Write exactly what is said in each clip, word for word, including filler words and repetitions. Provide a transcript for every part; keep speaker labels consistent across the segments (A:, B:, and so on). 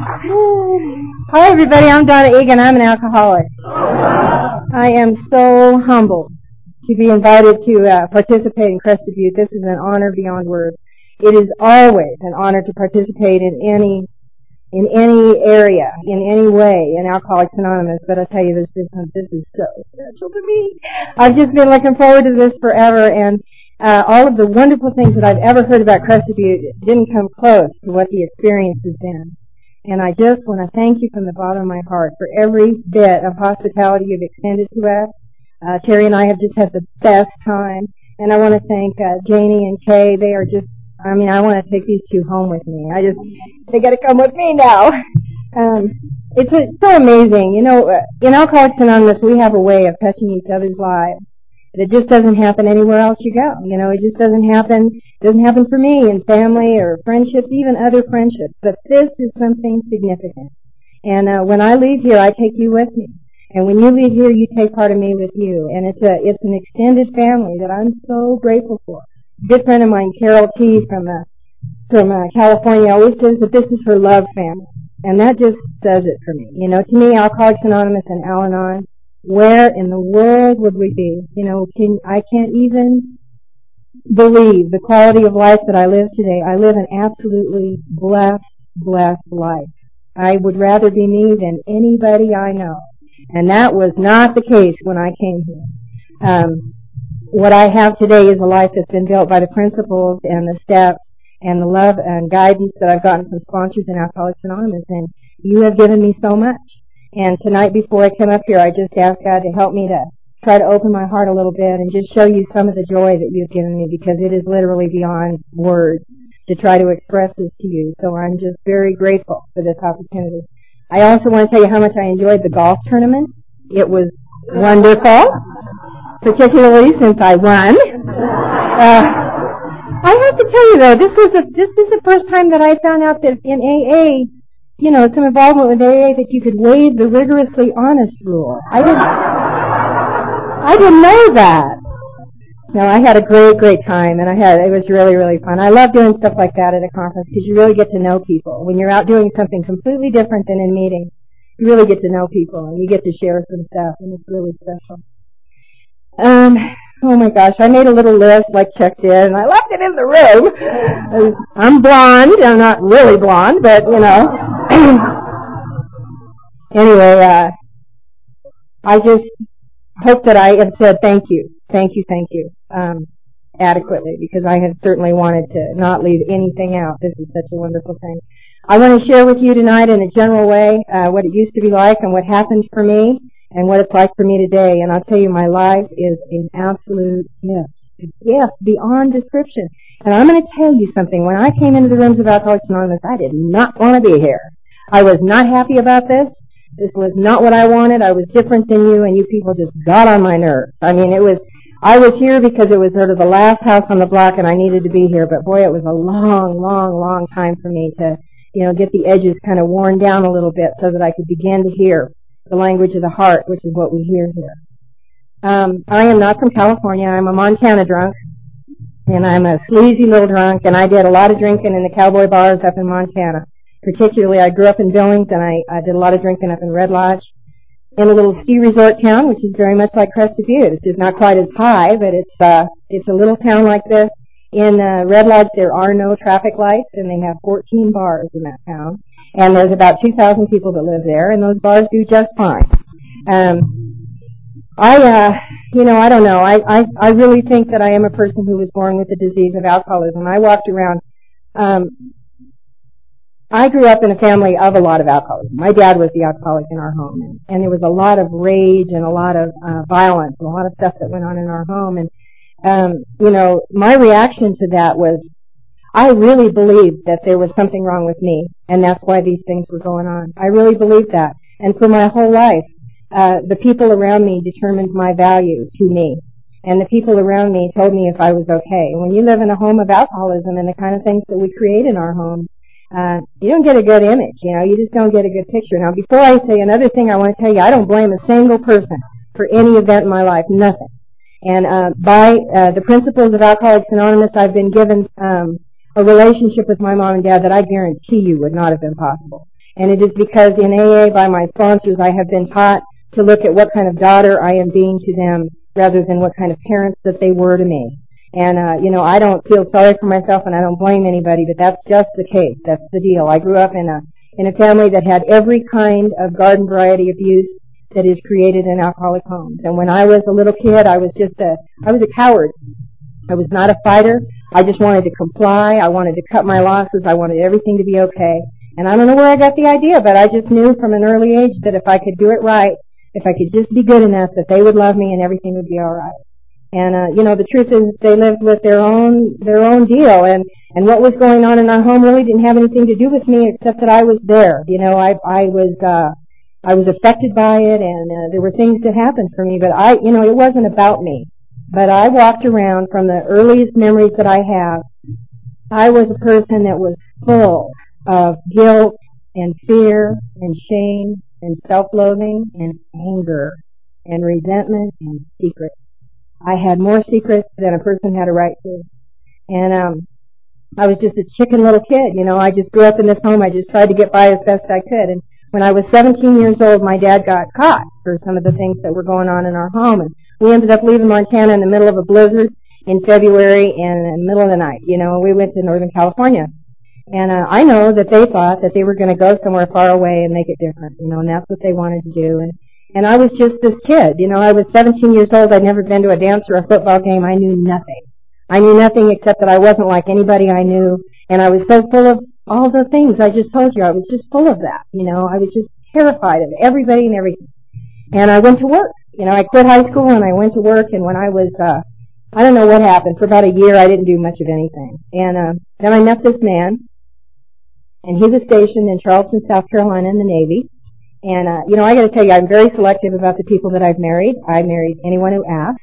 A: Hi, everybody. I'm Donna Egan. I'm an alcoholic. I am so humbled to be invited to uh, participate in Crested Butte. This is an honor beyond words. It is always an honor to participate in any in any area, in any way, in Alcoholics Anonymous. But I tell you, this is this is so special to me. I've just been looking forward to this forever, and uh, all of the wonderful things that I've ever heard about Crested Butte didn't come close to what the experience has been. And I just want to thank you from the bottom of my heart for every bit of hospitality you've extended to us. Uh, Terry and I have just had the best time. And I want to thank uh, Janie and Kay. They are just, I mean, I want to take these two home with me. I just, they got to come with me now. Um, it's, it's so amazing. You know, uh, in Alcoholics Anonymous, we have a way of touching each other's lives. It just doesn't happen anywhere else you go. You know, it just doesn't happen. It doesn't happen for me in family or friendships, even other friendships. But this is something significant. And uh, when I leave here, I take you with me. And when you leave here, you take part of me with you. And it's a it's an extended family that I'm so grateful for. A good friend of mine, Carol T. from uh, from uh, California, always says that this is her love family. And that just says it for me. You know, to me, Alcoholics Anonymous and Al-Anon, where in the world would we be? You know, can, I can't even believe the quality of life that I live today. I live an absolutely blessed, blessed life. I would rather be me than anybody I know. And that was not the case when I came here. Um, what I have today is a life that's been built by the principles and the steps and the love and guidance that I've gotten from sponsors in Alcoholics Anonymous. And you have given me so much. And tonight before I came up here, I just asked God to help me to try to open my heart a little bit and just show you some of the joy that you've given me, because it is literally beyond words to try to express this to you. So I'm just very grateful for this opportunity. I also want to tell you how much I enjoyed the golf tournament. It was wonderful, particularly since I won. Uh, I have to tell you though, this was a, this is the first time that I found out that in A A, you know, some involvement with A A, that you could waive the rigorously honest rule. I didn't, I didn't know that. No, I had a great, great time, and I had, it was really, really fun. I love doing stuff like that at a conference, because you really get to know people. When you're out doing something completely different than in meetings, you really get to know people, and you get to share some stuff, and it's really special. Um, oh my gosh, I made a little list, like checked in, and I left it in the room. I'm blonde, I'm not really blonde, but, you know. Anyway, uh, I just hope that I have said thank you, thank you, thank you, um, adequately, because I have certainly wanted to not leave anything out. This is such a wonderful thing. I want to share with you tonight in a general way uh, what it used to be like and what happened for me and what it's like for me today. And I'll tell you, my life is an absolute gift, a gift beyond description. And I'm going to tell you something. When I came into the rooms of Alcoholics Anonymous, I did not want to be here. I was not happy about this. This was not what I wanted. I was different than you, and you people just got on my nerves. I mean, it was, I was here because it was sort of the last house on the block, and I needed to be here. But boy, it was a long, long, long time for me to, you know, get the edges kind of worn down a little bit so that I could begin to hear the language of the heart, which is what we hear here. Um, I am not from California. I'm a Montana drunk, and I'm a sleazy little drunk, and I did a lot of drinking in the cowboy bars up in Montana. Particularly, I grew up in Billings, and I, I did a lot of drinking up in Red Lodge, in a little ski resort town, which is very much like Crested Butte. It's not quite as high, but it's uh, it's a little town like this. In uh, Red Lodge, there are no traffic lights, and they have fourteen bars in that town. And there's about two thousand people that live there, and those bars do just fine. Um, I, uh, you know, I don't know. I, I, I really think that I am a person who was born with the disease of alcoholism. I walked around. Um, I grew up in a family of a lot of alcoholism. My dad was the alcoholic in our home, and, and there was a lot of rage and a lot of uh, violence and a lot of stuff that went on in our home. And um, you know, my reaction to that was, I really believed that there was something wrong with me, and that's why these things were going on. I really believed that, and for my whole life, uh, the people around me determined my value to me, and the people around me told me if I was okay. And when you live in a home of alcoholism and the kind of things that we create in our homes, Uh, you don't get a good image, you know, you just don't get a good picture. Now, before I say another thing, I want to tell you, I don't blame a single person for any event in my life, nothing. And uh, by uh, the principles of Alcoholics Anonymous, I've been given um, a relationship with my mom and dad that I guarantee you would not have been possible. And it is because in A A by my sponsors I have been taught to look at what kind of daughter I am being to them rather than what kind of parents that they were to me. And, uh, you know, I don't feel sorry for myself and I don't blame anybody, but that's just the case. That's the deal. I grew up in a, in a family that had every kind of garden variety abuse that is created in alcoholic homes. And when I was a little kid, I was just a, I was a coward. I was not a fighter. I just wanted to comply. I wanted to cut my losses. I wanted everything to be okay. And I don't know where I got the idea, but I just knew from an early age that if I could do it right, if I could just be good enough, that they would love me and everything would be all right. And, uh, you know, the truth is they lived with their own, their own deal. And, and what was going on in our home really didn't have anything to do with me except that I was there. You know, I, I was, uh, I was affected by it and, uh, there were things that happened for me, but I, you know, it wasn't about me. But I walked around from the earliest memories that I have. I was a person that was full of guilt and fear and shame and self-loathing and anger and resentment and secrets. I had more secrets than a person had a right to. And um I was just a chicken little kid, you know. I just grew up in this home. I just tried to get by as best I could. And when I was seventeen years old, my dad got caught for some of the things that were going on in our home. And we ended up leaving Montana in the middle of a blizzard in February and in the middle of the night. You know, we went to Northern California. And uh, I know that they thought that they were going to go somewhere far away and make it different, you know, and that's what they wanted to do. And and I was just this kid, you know. I was seventeen years old. I'd never been to a dance or a football game. I knew nothing. I knew nothing except that I wasn't like anybody I knew, and I was so full of all the things I just told you. I was just full of that, you know. I was just terrified of everybody and everything. And I went to work. You know, I quit high school and I went to work, and when I was, uh, I don't know what happened. For about a year, I didn't do much of anything. And uh, then I met this man, and he was stationed in Charleston, South Carolina in the Navy. And, uh, you know, I got to tell you, I'm very selective about the people that I've married. I married anyone who asked.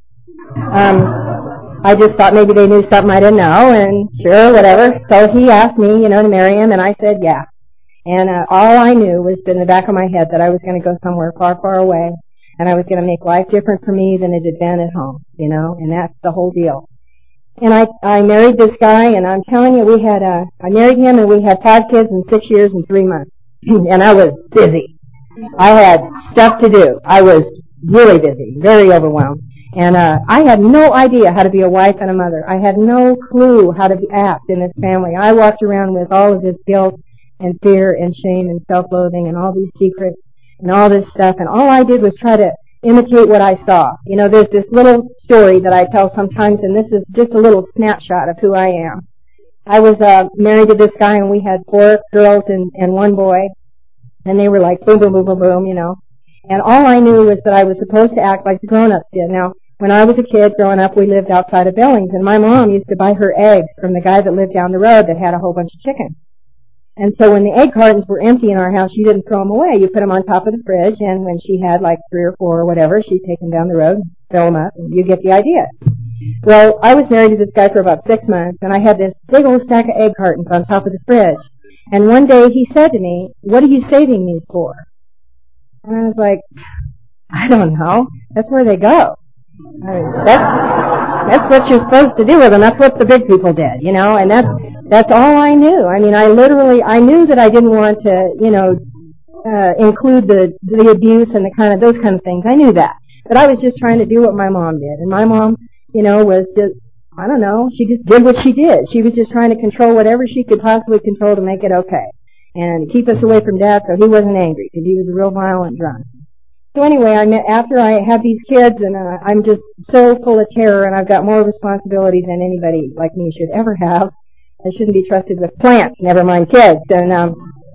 A: Um, I just thought maybe they knew something I didn't know, and sure, whatever. So he asked me, you know, to marry him, and I said yeah. And uh, all I knew was in the back of my head that I was going to go somewhere far, far away, and I was going to make life different for me than it had been at home, you know, and that's the whole deal. And I, I married this guy, and I'm telling you, we had, uh, I married him, and we had five kids in six years and three months. And I was busy. I had stuff to do. I was really busy, very overwhelmed. And uh, I had no idea how to be a wife and a mother. I had no clue how to act in this family. I walked around with all of this guilt and fear and shame and self-loathing and all these secrets and all this stuff. And all I did was try to imitate what I saw. You know, there's this little story that I tell sometimes, and this is just a little snapshot of who I am. I was uh, married to this guy, and we had four girls and, and one boy. And they were like boom, boom, boom, boom, boom, you know. And all I knew was that I was supposed to act like the grown-ups did. Now, when I was a kid growing up, we lived outside of Billings, and my mom used to buy her eggs from the guy that lived down the road that had a whole bunch of chickens. And so when the egg cartons were empty in our house, you didn't throw them away. You put them on top of the fridge, and when she had like three or four or whatever, she'd take them down the road, fill them up, and you get the idea. Well, I was married to this guy for about six months, and I had this big old stack of egg cartons on top of the fridge. And one day he said to me, "What are you saving these for?" And I was like, "I don't know. That's where they go. I mean, that's that's what you're supposed to do with them. That's what the big people did, you know." And that's that's all I knew. I mean, I literally I knew that I didn't want to, you know, uh, include the the abuse and the kind of those kind of things. I knew that, but I was just trying to do what my mom did, and my mom, you know, was just. I don't know. She just did what she did. She was just trying to control whatever she could possibly control to make it okay. And keep us away from Dad so he wasn't angry, because he was a real violent drunk. So anyway, I met, after I had these kids, and uh, I'm just so full of terror, and I've got more responsibility than anybody like me should ever have. I shouldn't be trusted with plants, never mind kids. And um,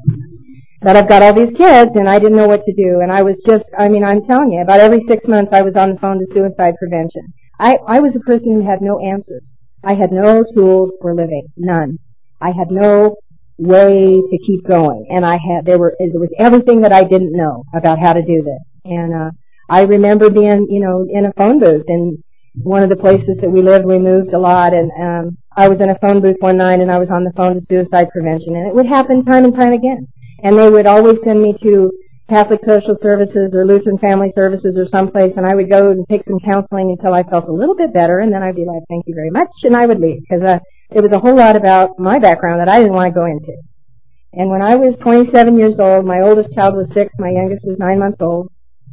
A: but I've got all these kids, and I didn't know what to do. And I was just, I mean, I'm telling you, about every six months I was on the phone to suicide prevention. I, I was a person who had no answers. I had no tools for living, none. I had no way to keep going, and I had there were there was everything that I didn't know about how to do this. And uh, I remember being, you know, in a phone booth in one of the places that we lived. We moved a lot, and um, I was in a phone booth one night, and I was on the phone to suicide prevention, and it would happen time and time again. And they would always send me to Catholic Social Services or Lutheran Family Services or someplace, and I would go and take some counseling until I felt a little bit better, and then I'd be like, "Thank you very much," and I would leave, because uh, it was a whole lot about my background that I didn't want to go into. And when I was twenty-seven years old, my oldest child was six, my youngest was nine months old,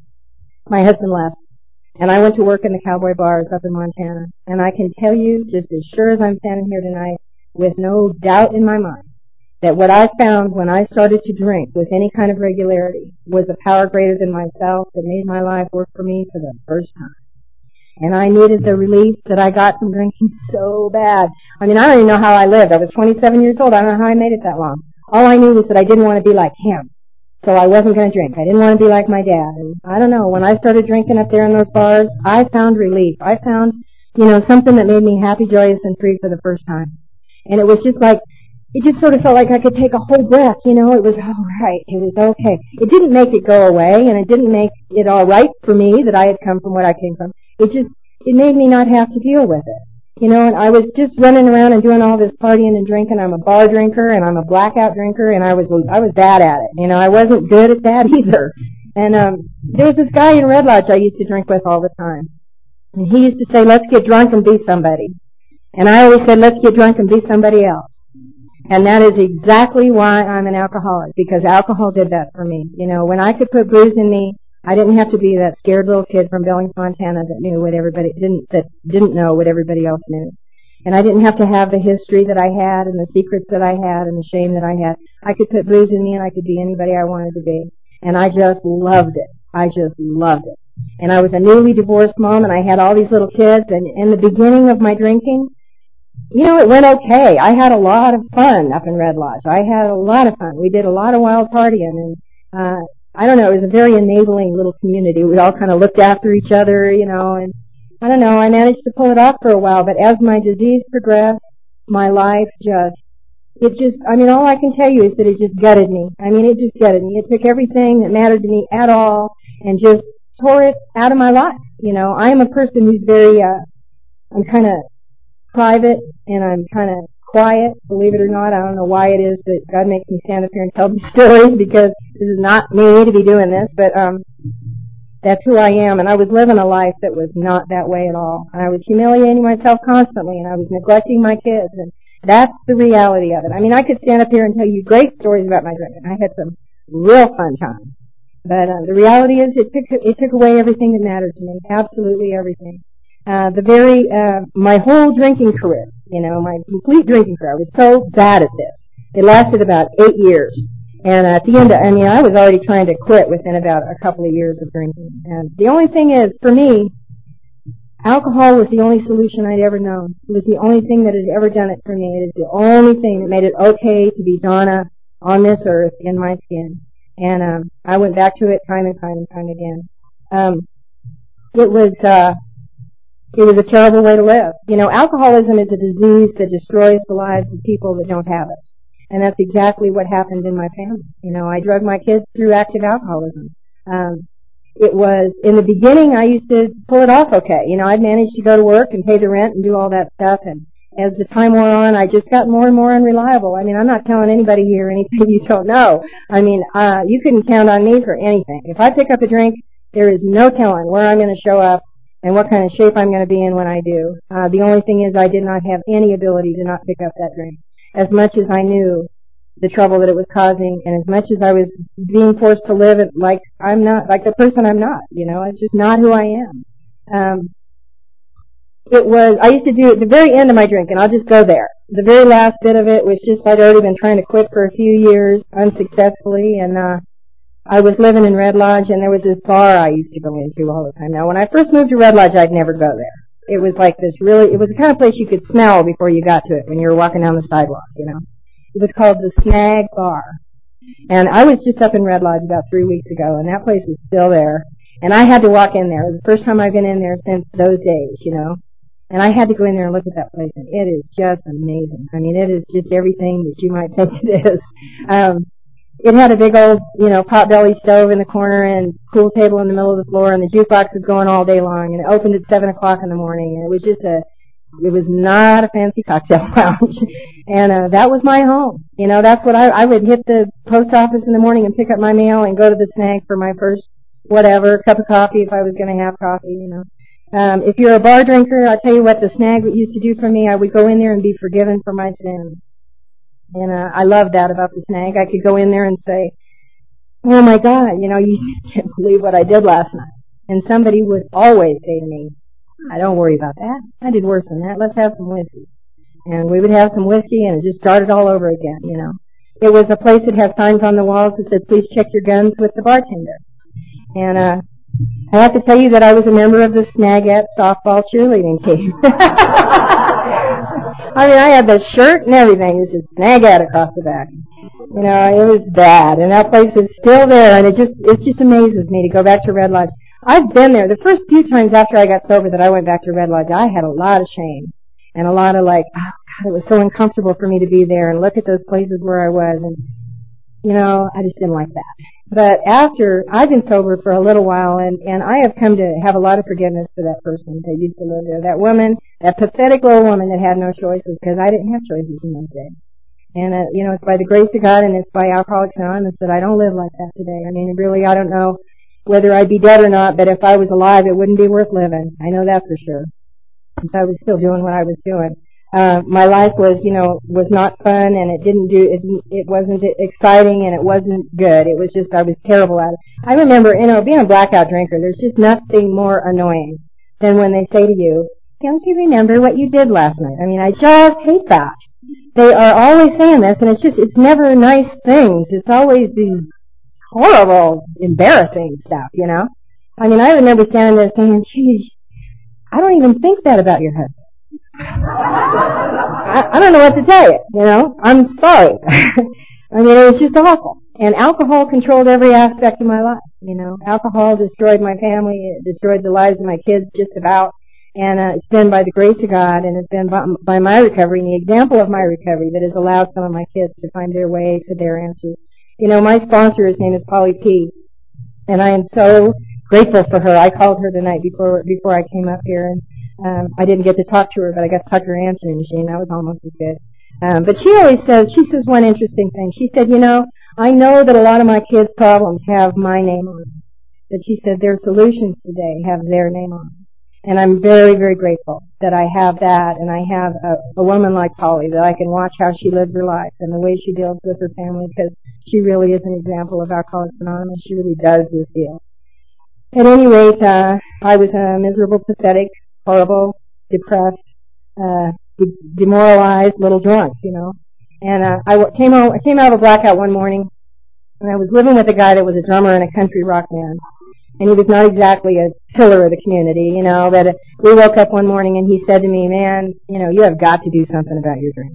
A: my husband left. And I went to work in the cowboy bars up in Montana. And I can tell you, just as sure as I'm standing here tonight, with no doubt in my mind, that what I found when I started to drink with any kind of regularity was a power greater than myself that made my life work for me for the first time. And I needed the relief that I got from drinking so bad. I mean, I don't even know how I lived. I was twenty-seven years old. I don't know how I made it that long. All I knew was that I didn't want to be like him. So I wasn't going to drink. I didn't want to be like my dad. And I don't know, when I started drinking up there in those bars, I found relief. I found, you know, something that made me happy, joyous, and free for the first time. And it was just like, it just sort of felt like I could take a whole breath, you know. It was all right. It was okay. It didn't make it go away, and it didn't make it all right for me that I had come from what I came from. It just, it made me not have to deal with it. You know, and I was just running around and doing all this partying and drinking. I'm a bar drinker and I'm a blackout drinker, and I was I was bad at it. You know, I wasn't good at that either. And um, there was this guy in Red Lodge I used to drink with all the time, and he used to say, "Let's get drunk and be somebody." And I always said, "Let's get drunk and be somebody else." And that is exactly why I'm an alcoholic, because alcohol did that for me. You know, when I could put booze in me, I didn't have to be that scared little kid from Billings, Montana that knew what everybody didn't that didn't know what everybody else knew. And I didn't have to have the history that I had and the secrets that I had and the shame that I had. I could put booze in me and I could be anybody I wanted to be. And I just loved it. I just loved it. And I was a newly divorced mom, and I had all these little kids, and in the beginning of my drinking, you know, it went okay. I had a lot of fun up in Red Lodge. I had a lot of fun. We did a lot of wild partying, and uh I don't know, it was a very enabling little community. We all kind of looked after each other, you know, and I don't know, I managed to pull it off for a while, but as my disease progressed, my life just, it just, I mean, all I can tell you is that it just gutted me. I mean, it just gutted me. It took everything that mattered to me at all and just tore it out of my life. You know, I am a person who's very, uh, I'm kind of private and I'm kind of quiet, believe it or not. I don't know why it is that God makes me stand up here and tell these stories, because this is not me to be doing this, but um that's who I am. And I was living a life that was not that way at all. And I was humiliating myself constantly, and I was neglecting my kids, and that's the reality of it. I mean, I could stand up here and tell you great stories about my drinking. I had some real fun times. But uh, the reality is it took it took away everything that mattered to me, absolutely everything. Uh, the very, uh, my whole drinking career, you know, my complete drinking career, I was so bad at this. It lasted about eight years. And at the end, of, I mean, I was already trying to quit within about a couple of years of drinking. And the only thing is, for me, alcohol was the only solution I'd ever known. It was the only thing that had ever done it for me. It is the only thing that made it okay to be Donna on this earth in my skin. And um, I went back to it time and time and time again. Um, it was... Uh, It was a terrible way to live. You know, alcoholism is a disease that destroys the lives of people that don't have it. And that's exactly what happened in my family. You know, I drug my kids through active alcoholism. Um, it was, in the beginning, I used to pull it off okay. You know, I'd managed to go to work and pay the rent and do all that stuff. And as the time wore on, I just got more and more unreliable. I mean, I'm not telling anybody here anything you don't know. I mean, uh, you couldn't count on me for anything. If I pick up a drink, there is no telling where I'm going to show up and what kind of shape I'm going to be in when I do. Uh, the only thing is I did not have any ability to not pick up that drink. As much as I knew the trouble that it was causing, and as much as I was being forced to live it like I'm not, like the person I'm not, you know, it's just not who I am. Um, it was, I used to do at the very end of my drinking, I'll just go there. The very last bit of it was just, I'd already been trying to quit for a few years unsuccessfully, and, uh, I was living in Red Lodge, and there was this bar I used to go into all the time. Now, when I first moved to Red Lodge, I'd never go there. It was like this really, it was the kind of place you could smell before you got to it when you were walking down the sidewalk, you know. It was called the Snag Bar. And I was just up in Red Lodge about three weeks ago, and that place is still there. And I had to walk in there. It was the first time I've been in there since those days, you know. And I had to go in there and look at that place, and it is just amazing. I mean, it is just everything that you might think it is. Um, It had a big old, you know, pot-belly stove in the corner and pool table in the middle of the floor, and the jukebox was going all day long, and it opened at seven o'clock in the morning, and it was just a, it was not a fancy cocktail lounge. And uh, that was my home. You know, that's what I, I would hit the post office in the morning and pick up my mail and go to the Snag for my first whatever, cup of coffee if I was going to have coffee, you know. Um, if you're a bar drinker, I'll tell you what the Snag used to do for me. I would go in there and be forgiven for my sins. And uh, I love that about the snag. I could go in there and say, oh my God, you know, you can't believe what I did last night. And somebody would always say to me, I don't worry about that. I did worse than that. Let's have some whiskey. And we would have some whiskey and it just started all over again, you know. It was a place that had signs on the walls that said, please check your guns with the bartender. And uh, I have to tell you that I was a member of the Snagette softball cheerleading team. I mean, I had the shirt and everything. It was just Snagette across the back. You know, it was bad. And that place is still there, and it just it just amazes me to go back to Red Lodge. I've been there. The first few times after I got sober that I went back to Red Lodge, I had a lot of shame. And a lot of like, oh, God, it was so uncomfortable for me to be there and look at those places where I was. And, you know, I just didn't like that. But after, I've been sober for a little while, and, and I have come to have a lot of forgiveness for that person that used to live there. That woman, that pathetic little woman that had no choices, because I didn't have choices in those days. And, uh, you know, it's by the grace of God and it's by Alcoholics Anonymous that I don't live like that today. I mean, really, I don't know whether I'd be dead or not, but if I was alive, it wouldn't be worth living. I know that for sure. Since I was still doing what I was doing. Uh, my life was, you know, was not fun, and it didn't do, it, it wasn't exciting, and it wasn't good. It was just, I was terrible at it. I remember, you know, being a blackout drinker, there's just nothing more annoying than when they say to you, don't you remember what you did last night? I mean, I just hate that. They are always saying this, and it's just, it's never nice things. It's always these horrible, embarrassing stuff, you know? I mean, I remember standing there saying, geez, I don't even think that about your husband. I, I don't know what to tell you, you know. I'm sorry. I mean, it was just awful. And alcohol controlled every aspect of my life, you know. Alcohol destroyed my family. It destroyed the lives of my kids just about. And uh, it's been by the grace of God, and it's been by, by my recovery and the example of my recovery that has allowed some of my kids to find their way to their answers. You know, my sponsor, his name is Polly P. And I am so grateful for her. I called her tonight before before I came up here, and um, I didn't get to talk to her, but I got to talk to her answering machine. That was almost as good. Um, but she always says, she says one interesting thing. She said, you know, I know that a lot of my kids' problems have my name on them. But she said their solutions today have their name on them. And I'm very, very grateful that I have that, and I have a, a woman like Polly that I can watch how she lives her life and the way she deals with her family, because she really is an example of Alcoholics Anonymous. She really does this deal. At any rate, uh, I was a miserable, pathetic, horrible, depressed, uh, de- demoralized little drunk, you know. And uh, I w- came out, I came out of a blackout one morning, and I was living with a guy that was a drummer in a country rock band. And he was not exactly a pillar of the community, you know. But uh, we woke up one morning, and he said to me, man, you know, you have got to do something about your drink.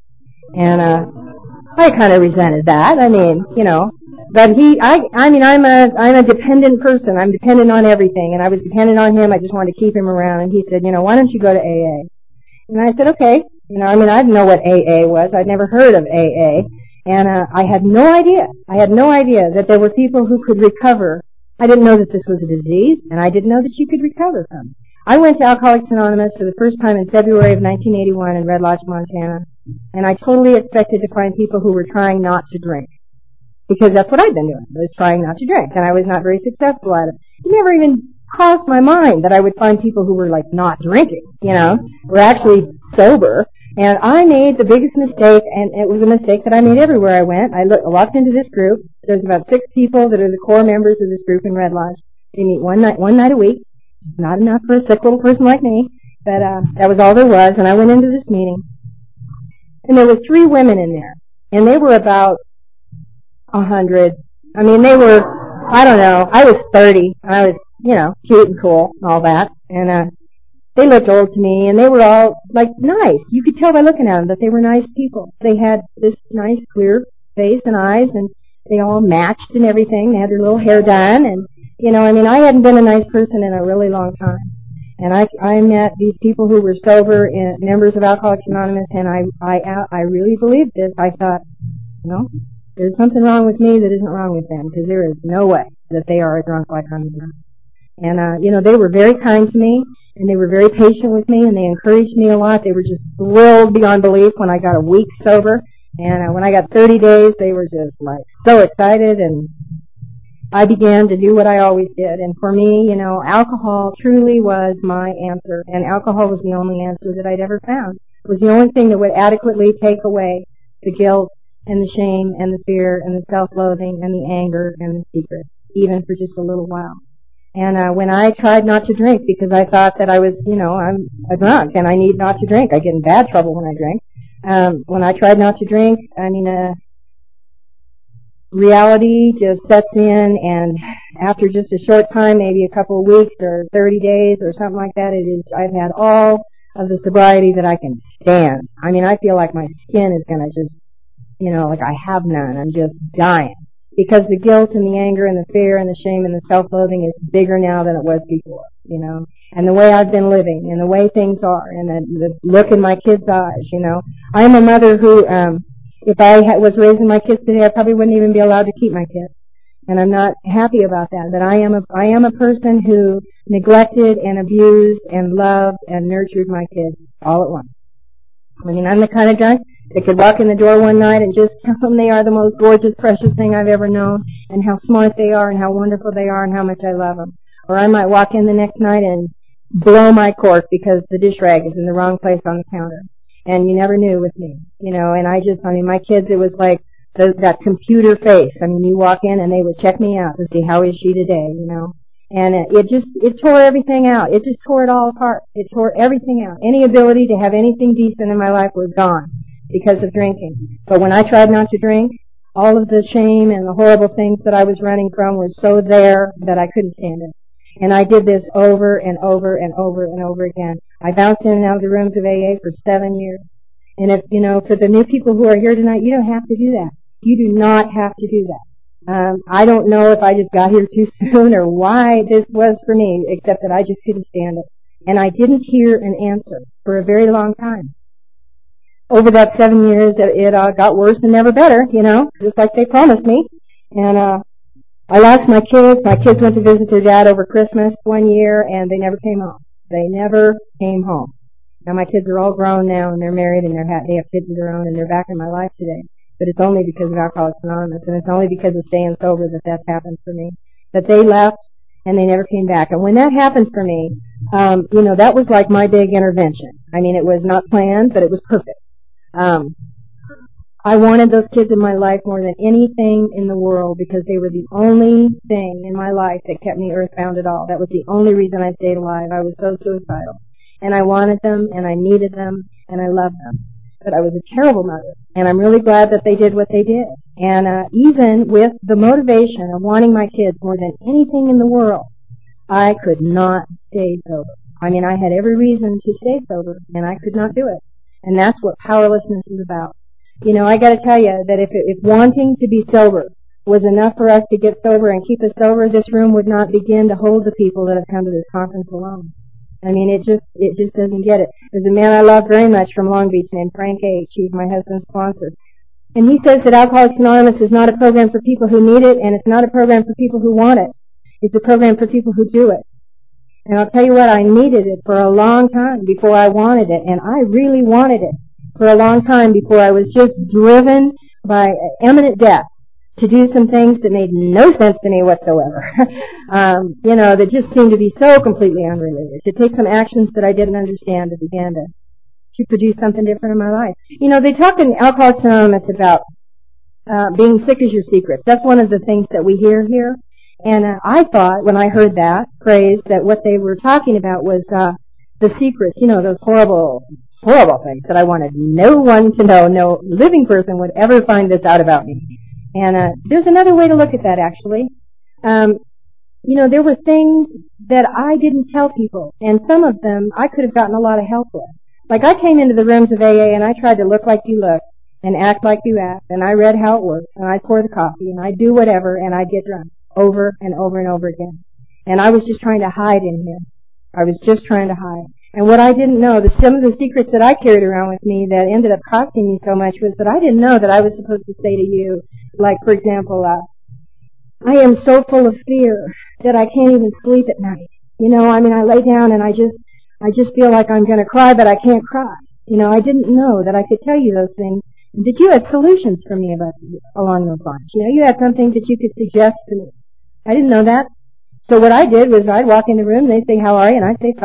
A: And uh, I kind of resented that. I mean, you know. But he, I, I mean, I'm a, I'm a dependent person. I'm dependent on everything, and I was dependent on him. I just wanted to keep him around. And he said, you know, why don't you go to A A? And I said, okay. You know, I mean, I didn't know what A A was. I'd never heard of A A, and uh, I had no idea. I had no idea that there were people who could recover. I didn't know that this was a disease, and I didn't know that you could recover from it. I went to Alcoholics Anonymous for the first time in February of nineteen eighty-one in Red Lodge, Montana, and I totally expected to find people who were trying not to drink. Because that's what I'd been doing. I was trying not to drink, and I was not very successful at it. It never even crossed my mind that I would find people who were, like, not drinking, you know, were actually sober. And I made the biggest mistake, and it was a mistake that I made everywhere I went. I, look, I walked into this group. There's about six people that are the core members of this group in Red Lodge. They meet one night, one night a week. Not enough for a sick little person like me, but uh, that was all there was. And I went into this meeting, and there were three women in there, and they were about a hundred. I mean, they were, I don't know, I was thirty. I was, you know, cute and cool and all that. And uh, they looked old to me, and they were all, like, nice. You could tell by looking at them that they were nice people. They had this nice, clear face and eyes, and they all matched and everything. They had their little hair done, and, you know, I mean, I hadn't been a nice person in a really long time. And I, I met these people who were sober, and members of Alcoholics Anonymous, and I, I, I really believed this. I thought, you know, there's something wrong with me that isn't wrong with them, because there is no way that they are a drunk like I'm. And, uh, you know, they were very kind to me, and they were very patient with me, and they encouraged me a lot. They were just thrilled beyond belief when I got a week sober. And uh, when I got thirty days, they were just, like, so excited, and I began to do what I always did. And for me, you know, alcohol truly was my answer, and alcohol was the only answer that I'd ever found. It was the only thing that would adequately take away the guilt and the shame and the fear and the self-loathing and the anger and the secret, even for just a little while. And uh, when I tried not to drink because I thought that I was, you know, I'm a drunk and I need not to drink. I get in bad trouble when I drink. Um, when I tried not to drink, I mean, uh, reality just sets in, and after just a short time, maybe a couple of weeks or thirty days or something like that, it is, I've had all of the sobriety that I can stand. I mean, I feel like my skin is going to just, you know, like I have none. I'm just dying. Because the guilt and the anger and the fear and the shame and the self-loathing is bigger now than it was before, you know. And the way I've been living and the way things are and the, the look in my kids' eyes, you know. I'm a mother who, um, if I ha- was raising my kids today, I probably wouldn't even be allowed to keep my kids. And I'm not happy about that. But I am a, I am a person who neglected and abused and loved and nurtured my kids all at once. I mean, I'm the kind of guy that could walk in the door one night and just tell them they are the most gorgeous, precious thing I've ever known, and how smart they are, and how wonderful they are, and how much I love them. Or I might walk in the next night and blow my cork because the dish rag is in the wrong place on the counter. And you never knew with me, you know, and I just, I mean, my kids, it was like the, that computer face. I mean, you walk in and they would check me out to see how is she today, you know. And it, it just, it tore everything out. It just tore it all apart. It tore everything out. Any ability to have anything decent in my life was gone because of drinking. But when I tried not to drink, all of the shame and the horrible things that I was running from were so there that I couldn't stand it. And I did this over and over and over and over again. I bounced in and out of the rooms of A A for seven years. And if, you know, for the new people who are here tonight, you don't have to do that. You do not have to do that. Um, I don't know if I just got here too soon or why this was for me, except that I just couldn't stand it. And I didn't hear an answer for a very long time. Over that seven years, it uh, got worse and never better, you know, just like they promised me. And uh, I lost my kids. My kids went to visit their dad over Christmas one year, and they never came home. They never came home. Now my kids are all grown now, and they're married, and they're ha- they have kids of their own, and they're back in my life today. But it's only because of Alcoholics Anonymous, and it's only because of staying sober that that's happened for me. That they left, and they never came back. And when that happened for me, um, you know, that was like my big intervention. I mean, it was not planned, but it was perfect. Um, I wanted those kids in my life more than anything in the world because they were the only thing in my life that kept me earthbound at all. That was the only reason I stayed alive. I was so suicidal. And I wanted them, and I needed them, and I loved them. But I was a terrible mother, and I'm really glad that they did what they did. And uh, even with the motivation of wanting my kids more than anything in the world, I could not stay sober. I mean, I had every reason to stay sober, and I could not do it. And that's what powerlessness is about. You know, I got to tell you that if if wanting to be sober was enough for us to get sober and keep us sober, this room would not begin to hold the people that have come to this conference alone. I mean, it just it just doesn't get it. There's a man I love very much from Long Beach named Frank H. He's my husband's sponsor. And he says that Alcoholics Anonymous is not a program for people who need it, and it's not a program for people who want it. It's a program for people who do it. And I'll tell you what, I needed it for a long time before I wanted it, and I really wanted it for a long time before I was just driven by imminent death to do some things that made no sense to me whatsoever. um, you know, that just seemed to be so completely unrelated. To take some actions that I didn't understand to begin to, to produce something different in my life. You know, they talk in Alcoholics Anonymous about uh, being sick is your secret. That's one of the things that we hear here. And uh, I thought, when I heard that phrase, that what they were talking about was uh, the secrets, you know, those horrible, horrible things that I wanted no one to know, no living person would ever find this out about me. And uh, there's another way to look at that, actually. Um, you know, there were things that I didn't tell people, and some of them I could have gotten a lot of help with. Like, I came into the rooms of A A, and I tried to look like you look and act like you act, and I read how it works, and I'd pour the coffee, and I'd do whatever, and I'd get drunk over and over and over again. And I was just trying to hide in here. I was just trying to hide. And what I didn't know, the, some of the secrets that I carried around with me that ended up costing me so much was that I didn't know that I was supposed to say to you, like, for example, uh, I am so full of fear that I can't even sleep at night. You know, I mean, I lay down and I just, I just feel like I'm going to cry, but I can't cry. You know, I didn't know that I could tell you those things. That you had solutions for me about along those lines. You know, you had something that you could suggest to me. I didn't know that. So what I did was I'd walk in the room and they'd say, how are you? And I'd say, fine.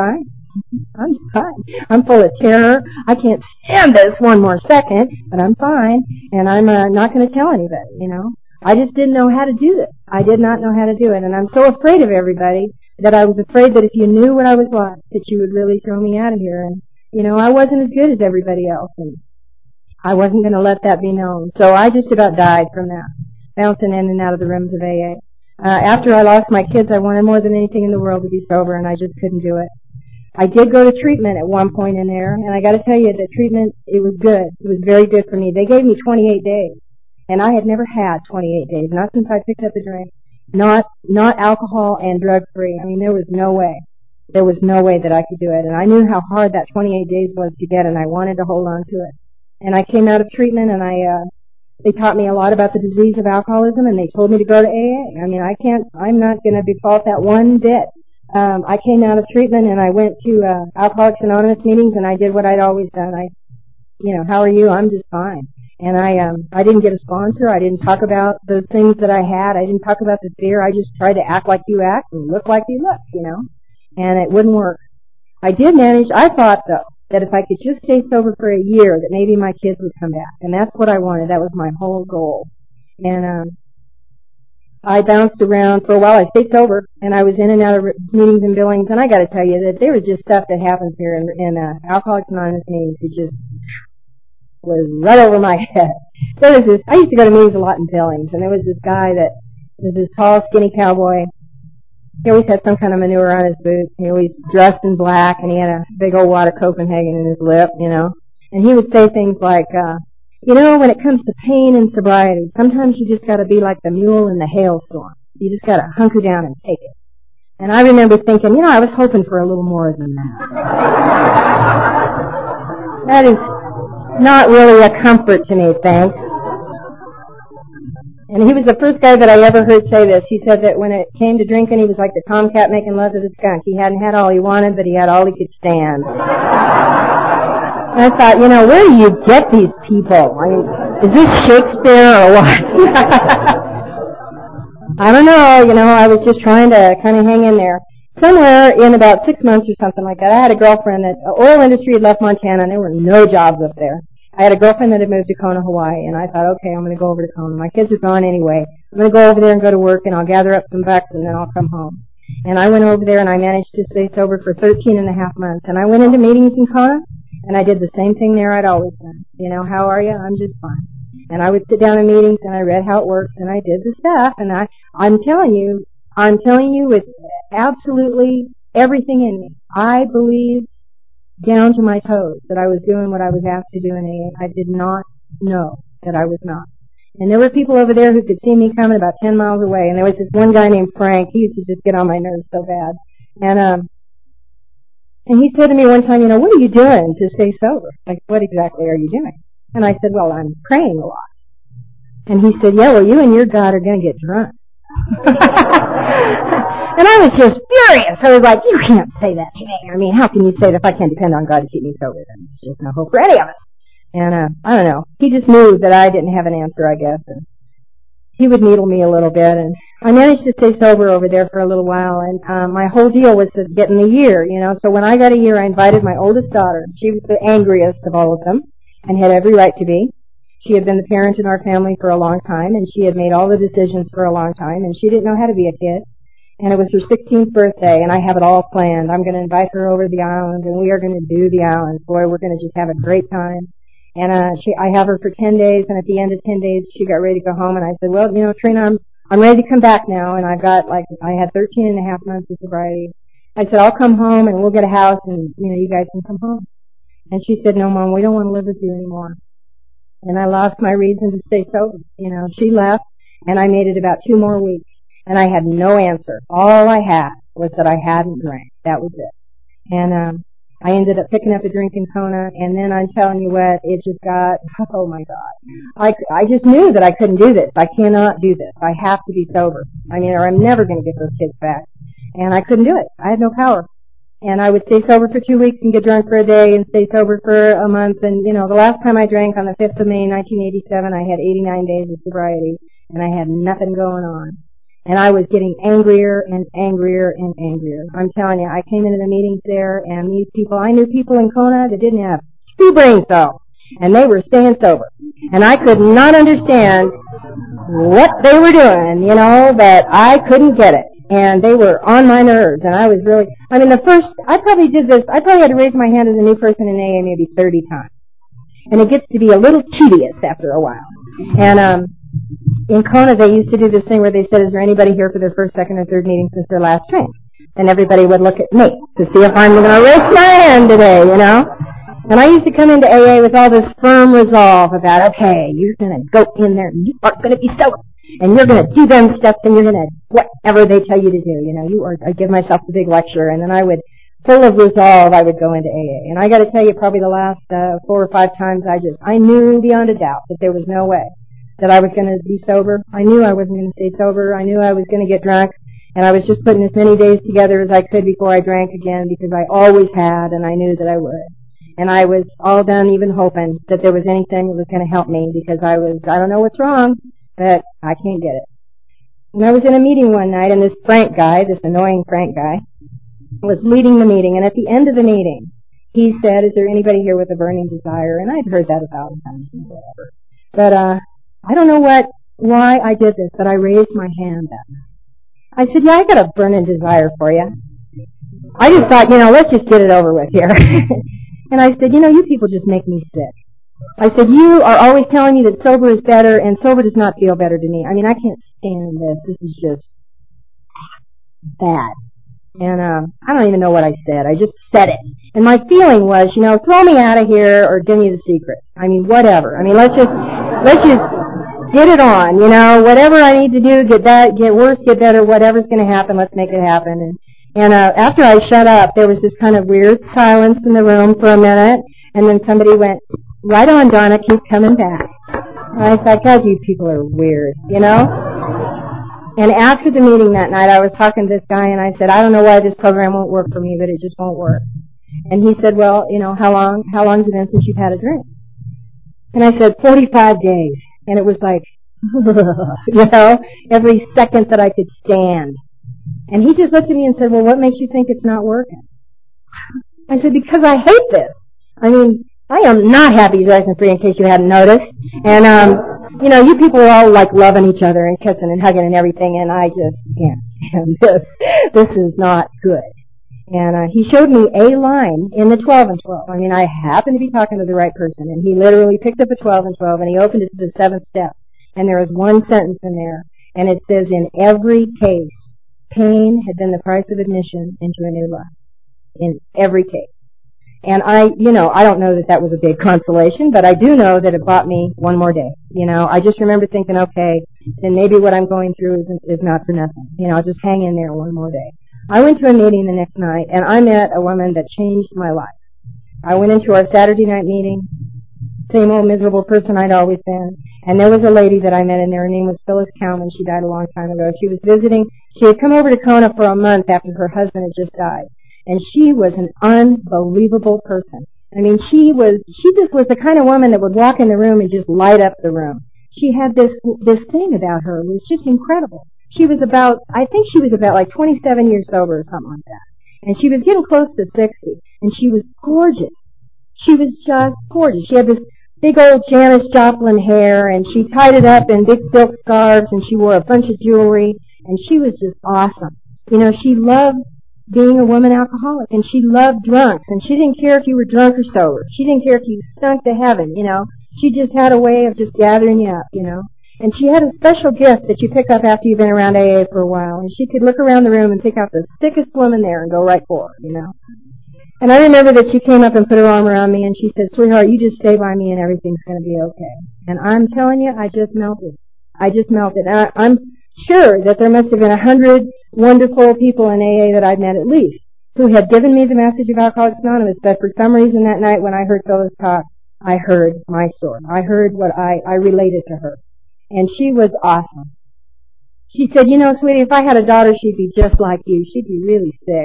A: I'm fine. I'm full of terror. I can't stand this one more second, but I'm fine, and I'm uh, not going to tell anybody, you know. I just didn't know how to do this. I did not know how to do it, and I'm so afraid of everybody that I was afraid that if you knew what I was like, that you would really throw me out of here. And, you know, I wasn't as good as everybody else, and I wasn't going to let that be known. So I just about died from that, bouncing in and out of the rooms of A A. Uh, after I lost my kids, I wanted more than anything in the world to be sober, and I just couldn't do it. I did go to treatment at one point in there, and I got to tell you, the treatment, it was good. It was very good for me. They gave me twenty-eight days, and I had never had twenty-eight days, not since I picked up a drink, not not alcohol and drug-free. I mean, there was no way. There was no way that I could do it, and I knew how hard that twenty-eight days was to get, and I wanted to hold on to it. And I came out of treatment, and I uh, they taught me a lot about the disease of alcoholism, and they told me to go to A A. I mean, I can't, I'm not going to default that one bit. Um, I came out of treatment, and I went to uh, Alcoholics Anonymous meetings, and I did what I'd always done. I, you know, how are you? I'm just fine. And I, um, I didn't get a sponsor. I didn't talk about those things that I had. I didn't talk about the fear. I just tried to act like you act and look like you look, you know. And it wouldn't work. I did manage. I thought, though, that if I could just stay sober for a year, that maybe my kids would come back. And that's what I wanted. That was my whole goal. And um, I bounced around for a while. I stayed sober, and I was in and out of meetings and billings. And I got to tell you that there was just stuff that happens here in, in uh, Alcoholics Anonymous meetings. It just was right over my head. There was this. I used to go to meetings a lot in billings, and there was this guy that was this tall, skinny cowboy. He always had some kind of manure on his boots. He always dressed in black, and he had a big old wad of Copenhagen in his lip, you know. And he would say things like, uh, you know, when it comes to pain and sobriety, sometimes you just got to be like the mule in the hailstorm. You just got to hunker down and take it. And I remember thinking, you know, I was hoping for a little more than that. That is not really a comfort to me, thanks. And he was the first guy that I ever heard say this. He said that when it came to drinking, he was like the tomcat making love to the skunk. He hadn't had all he wanted, but he had all he could stand. And I thought, you know, where do you get these people? I mean, is this Shakespeare or what? I don't know. You know, I was just trying to kind of hang in there. Somewhere in about six months or something like that, I had a girlfriend that the oil industry had left Montana, and there were no jobs up there. I had a girlfriend that had moved to Kona, Hawaii, and I thought, okay, I'm going to go over to Kona. My kids are gone anyway. I'm going to go over there and go to work, and I'll gather up some bucks, and then I'll come home. And I went over there, and I managed to stay sober for thirteen and a half months. And I went into meetings in Kona, and I did the same thing there I'd always done. You know, how are you? I'm just fine. And I would sit down in meetings, and I read how it works, and I did the stuff. And I, I'm telling you, I'm telling you with absolutely everything in me, I believed down to my toes that I was doing what I was asked to do in A A. I did not know that I was not. And there were people over there who could see me coming about ten miles away. And there was this one guy named Frank. He used to just get on my nerves so bad. And um, and he said to me one time, you know, what are you doing to stay sober? Like, what exactly are you doing? And I said, well, I'm praying a lot. And he said, yeah, well, you and your God are going to get drunk. And I was just furious. I was like, you can't say that to me. I mean, how can you say that if I can't depend on God to keep me sober? There's just no hope for any of us. And uh, I don't know. He just knew that I didn't have an answer, I guess. And he would needle me a little bit. And I managed to stay sober over there for a little while. And um, my whole deal was to getting a year, you know. So when I got a year, I invited my oldest daughter. She was the angriest of all of them and had every right to be. She had been the parent in our family for a long time, and she had made all the decisions for a long time, and she didn't know how to be a kid. And it was her sixteenth birthday, and I have it all planned. I'm going to invite her over to the island, and we are going to do the island. Boy, we're going to just have a great time. And uh, she, I have her for ten days, and at the end of ten days, she got ready to go home. And I said, well, you know, Trina, I'm, I'm ready to come back now, and I've got, like, I had thirteen and a half months of sobriety. I said, I'll come home, and we'll get a house, and, you know, you guys can come home. And she said, no, Mom, we don't want to live with you anymore. And I lost my reason to stay sober. You know, she left, and I made it about two more weeks. And I had no answer. All I had was that I hadn't drank. That was it. And um, I ended up picking up a drink in Kona, and then I'm telling you what, it just got, oh my God. I, I just knew that I couldn't do this. I cannot do this. I have to be sober. I mean, or I'm never going to get those kids back. And I couldn't do it. I had no power. And I would stay sober for two weeks and get drunk for a day and stay sober for a month. And, you know, the last time I drank on the fifth of May, nineteen eighty-seven, I had eighty-nine days of sobriety, and I had nothing going on. And I was getting angrier and angrier and angrier. I'm telling you, I came into the meetings there, and these people, I knew people in Kona that didn't have two brain cells, and they were staying sober. And I could not understand what they were doing, you know, but I couldn't get it. And they were on my nerves, and I was really, I mean, the first, I probably did this, I probably had to raise my hand as a new person in A A maybe thirty times. And it gets to be a little tedious after a while. And, um, in Kona, they used to do this thing where they said, is there anybody here for their first, second, or third meeting since their last drink? And everybody would look at me to see if I'm going to raise my hand today, you know? And I used to come into A A with all this firm resolve about, okay, you're going to go in there and you are going to be sober. And you're going to do them steps and you're going to, whatever they tell you to do, you know? You are, I'd give myself the big lecture, and then I would, full of resolve, I would go into A A. And I got to tell you, probably the last uh, four or five times, I just, I knew beyond a doubt that there was no way that I was going to be sober. I knew I wasn't going to stay sober. I knew I was going to get drunk, and I was just putting as many days together as I could before I drank again, because I always had, and I knew that I would. And I was all done even hoping that there was anything that was going to help me, because I was, I don't know what's wrong, but I can't get it. And I was in a meeting one night, and this Frank guy, this annoying Frank guy, was leading the meeting, and at the end of the meeting, he said, is there anybody here with a burning desire? And I'd heard that a thousand times and whatever. But, uh, I don't know what, why I did this, but I raised my hand that night. I said, yeah, I got a burning desire for you. I just thought, you know, let's just get it over with here. And I said, you know, you people just make me sick. I said, you are always telling me that sober is better, and sober does not feel better to me. I mean, I can't stand this. This is just bad. And um, I don't even know what I said. I just said it. And my feeling was, you know, throw me out of here or give me the secret. I mean, whatever. I mean, let's just, let's just get it on, you know, whatever I need to do, get that, get worse, get better, whatever's going to happen, let's make it happen. And, and uh, after I shut up, there was this kind of weird silence in the room for a minute, and then somebody went, right on, Donna, keep coming back. And I thought, God, you people are weird, you know? And after the meeting that night, I was talking to this guy, and I said, I don't know why this program won't work for me, but it just won't work. And he said, well, you know, how long, how long has it been since you've had a drink? And I said, forty-five days. And it was like, you know, every second that I could stand. And he just looked at me and said, well, what makes you think it's not working? I said, because I hate this. I mean, I am not happy dressed and free, in case you hadn't noticed. And, um, you know, you people are all like loving each other and kissing and hugging and everything, and I just can't stand this. This is not good. And uh, he showed me a line in the twelve and twelve. I mean, I happened to be talking to the right person, and he literally picked up a twelve and twelve, and he opened it to the seventh step. And there was one sentence in there, and it says, in every case, pain had been the price of admission into a new life. In every case. And I, you know, I don't know that that was a big consolation, but I do know that it bought me one more day. You know, I just remember thinking, okay, then maybe what I'm going through is, is not for nothing. You know, I'll just hang in there one more day. I went to a meeting the next night, and I met a woman that changed my life. I went into our Saturday night meeting, same old miserable person I'd always been, and there was a lady that I met in there. Her name was Phyllis Cowman. She died a long time ago. She was visiting. She had come over to Kona for a month after her husband had just died. And she was an unbelievable person. I mean, she was, she just was the kind of woman that would walk in the room and just light up the room. She had this, this thing about her. It was just incredible. She was about, I think she was about like twenty-seven years sober or something like that. And she was getting close to sixty. And she was gorgeous. She was just gorgeous. She had this big old Janis Joplin hair, and she tied it up in big silk scarves, and she wore a bunch of jewelry, and she was just awesome. You know, she loved being a woman alcoholic, and she loved drunks, and she didn't care if you were drunk or sober. She didn't care if you stunk to heaven, you know. She just had a way of just gathering you up, you know. And she had a special gift that you pick up after you've been around A A for a while, and she could look around the room and pick out the sickest woman there and go right for her, you know. And I remember that she came up and put her arm around me, and she said, sweetheart, you just stay by me and everything's going to be okay. And I'm telling you, I just melted. I just melted. And I, I'm sure that there must have been a hundred wonderful people in A A that I'd met at least who had given me the message of Alcoholics Anonymous, but for some reason that night when I heard Phyllis talk, I heard my story. I heard what I, I related to her. And she was awesome. She said, you know, sweetie, if I had a daughter, she'd be just like you. She'd be really sick.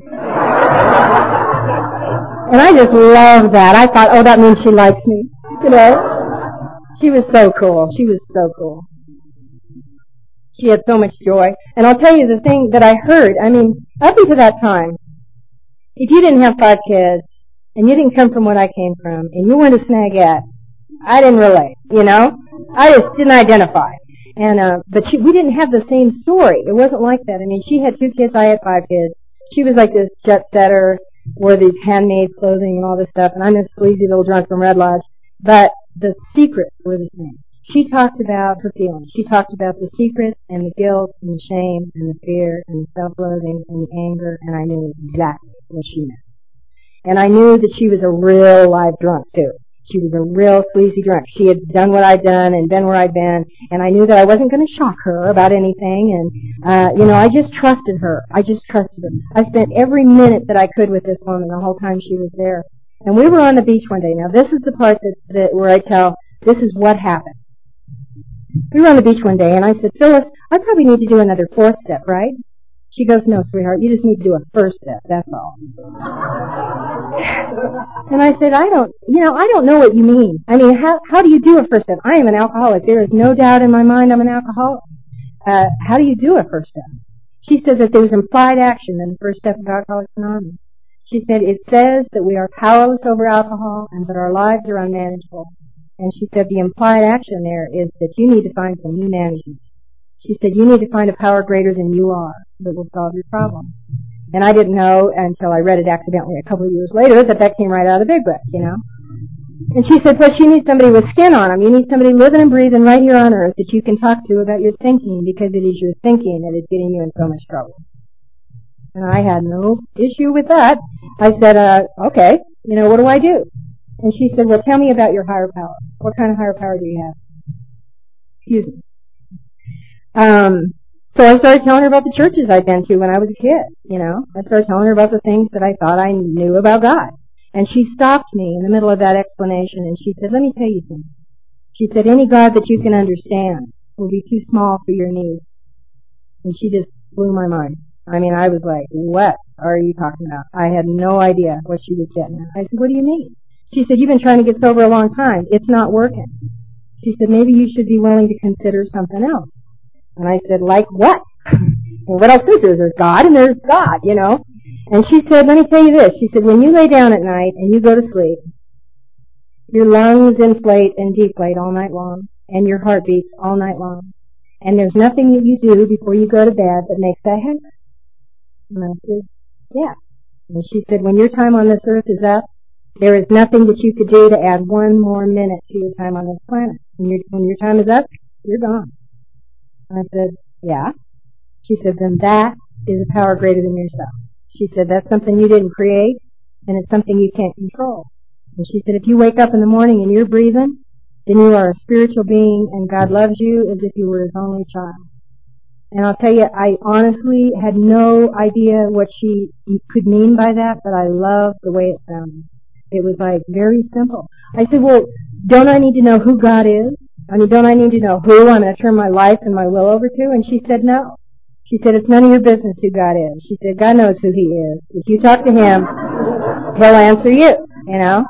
A: And I just loved that. I thought, oh, that means she likes me. You know? She was so cool. She was so cool. She had so much joy. And I'll tell you the thing that I heard, I mean, up until that time, if you didn't have five kids, and you didn't come from what I came from, and you went to Snagette, I didn't relate, you know? I just didn't identify. And, uh, but she, we didn't have the same story. It wasn't like that. I mean, she had two kids, I had five kids. She was like this jet setter, wore these handmade clothing and all this stuff, and I'm this sleazy little drunk from Red Lodge. But the secrets were the same. She talked about her feelings. She talked about the secrets and the guilt and the shame and the fear and the self-loathing and the anger, and I knew exactly what she meant. And I knew that she was a real live drunk, too. She was a real sleazy drunk. She had done what I'd done and been where I'd been, and I knew that I wasn't going to shock her about anything, and, uh, you know, I just trusted her. I just trusted her. I spent every minute that I could with this woman the whole time she was there. And we were on the beach one day. Now, this is the part that, that where I tell, this is what happened. We were on the beach one day, and I said, Phyllis, I probably need to do another fourth step, right? She goes, no, sweetheart, you just need to do a first step, that's all. And I said, I don't, you know, I don't know what you mean. I mean, how how do you do a first step? I am an alcoholic. There is no doubt in my mind I'm an alcoholic. Uh, how do you do a first step? She said that there's implied action in the first step of Alcoholics Anonymous. She said it says that we are powerless over alcohol and that our lives are unmanageable. And she said the implied action there is that you need to find some new management. She said you need to find a power greater than you are that will solve your problem. And I didn't know until I read it accidentally a couple of years later that that came right out of the big book, you know. And she said, plus you need somebody with skin on them. You need somebody living and breathing right here on earth that you can talk to about your thinking, because it is your thinking that is getting you in so much trouble. And I had no issue with that. I said, uh, okay, you know, what do I do? And she said, well, tell me about your higher power. What kind of higher power do you have? Excuse me. Um, so I started telling her about the churches I'd been to when I was a kid, you know. I started telling her about the things that I thought I knew about God. And she stopped me in the middle of that explanation, and she said, let me tell you something. She said, any God that you can understand will be too small for your needs. And she just blew my mind. I mean, I was like, what are you talking about? I had no idea what she was getting at. I said, what do you mean? She said, you've been trying to get sober a long time. It's not working. She said, maybe you should be willing to consider something else. And I said, like what? Well, what else is there? There's God and there's God, you know. And she said, let me tell you this. She said, when you lay down at night and you go to sleep, your lungs inflate and deflate all night long, and your heart beats all night long. And there's nothing that you do before you go to bed that makes that happen. And I said, yeah. And she said, when your time on this earth is up, there is nothing that you could do to add one more minute to your time on this planet. When your, when your time is up, you're gone. I said, yeah. She said, then that is a power greater than yourself. She said, that's something you didn't create, and it's something you can't control. And she said, if you wake up in the morning and you're breathing, then you are a spiritual being, and God loves you as if you were his only child. And I'll tell you, I honestly had no idea what she could mean by that, but I loved the way it sounded. It was like very simple. I said, well, don't I need to know who God is? I mean, don't I need to know who I'm going to turn my life and my will over to? And she said, no. She said, it's none of your business who God is. She said, God knows who he is. If you talk to him, he'll answer you, you know.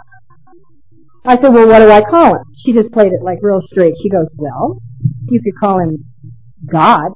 A: I said, well, what do I call him? She just played it like real straight. She goes, well, you could call him God.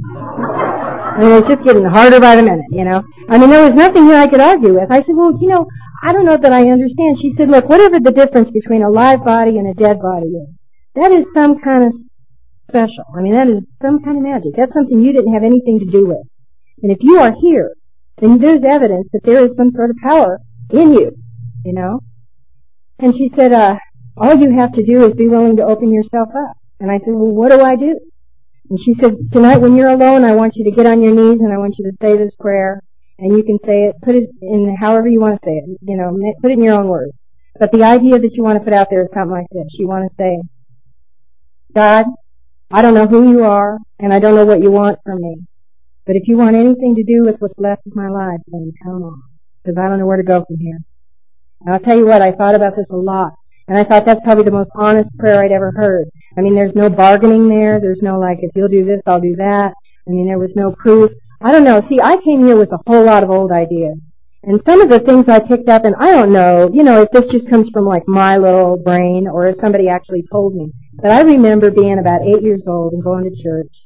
A: I mean, it's just getting harder by the minute, you know. I mean, there was nothing here I could argue with. I said, well, you know, I don't know that I understand. She said, look, whatever the difference between a live body and a dead body is, that is some kind of special. I mean, that is some kind of magic. That's something you didn't have anything to do with. And if you are here, then there's evidence that there is some sort of power in you, you know. And she said, uh, all you have to do is be willing to open yourself up. And I said, well, what do I do? And she said, tonight when you're alone, I want you to get on your knees and I want you to say this prayer. And you can say it, put it in however you want to say it, you know, put it in your own words. But the idea that you want to put out there is something like this. You want to say, God, I don't know who you are, and I don't know what you want from me. But if you want anything to do with what's left of my life, then come on, because I don't know where to go from here. And I'll tell you what, I thought about this a lot, and I thought that's probably the most honest prayer I'd ever heard. I mean, there's no bargaining there. There's no like, if you'll do this, I'll do that. I mean, there was no proof. I don't know. See, I came here with a whole lot of old ideas. And some of the things I picked up, and I don't know, you know, if this just comes from like my little brain or if somebody actually told me. But I remember being about eight years old and going to church.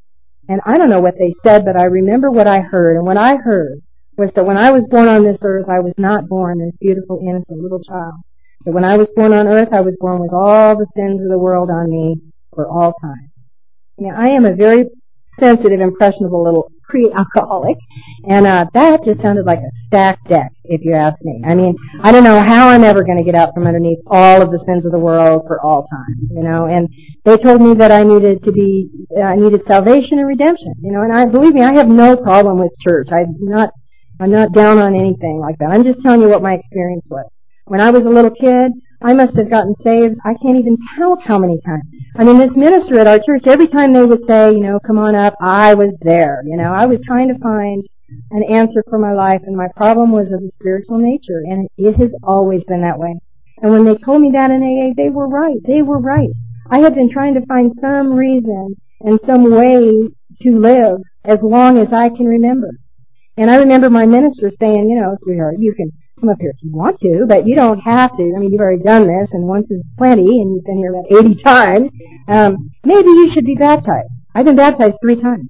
A: And I don't know what they said, but I remember what I heard. And what I heard was that when I was born on this earth, I was not born as a beautiful, innocent little child. That when I was born on earth, I was born with all the sins of the world on me for all time. Now, I am a very sensitive, impressionable little pre-alcoholic, and uh, that just sounded like a stacked deck, if you ask me. I mean, I don't know how I'm ever going to get out from underneath all of the sins of the world for all time, you know. And they told me that I needed to be, uh, I needed salvation and redemption, you know. And I believe me, I have no problem with church. I'm not, I'm not down on anything like that. I'm just telling you what my experience was. When I was a little kid, I must have gotten saved, I can't even count how many times. I mean, this minister at our church, every time they would say, you know, come on up, I was there. You know, I was trying to find an answer for my life, and my problem was of a spiritual nature, and it has always been that way. And when they told me that in A A, they were right. They were right. I had been trying to find some reason and some way to live as long as I can remember. And I remember my minister saying, you know, sweetheart, you can come up here if you want to, but you don't have to. I mean, you've already done this, and once is plenty, and you've been here about eighty times. Um, maybe you should be baptized. I've been baptized three times.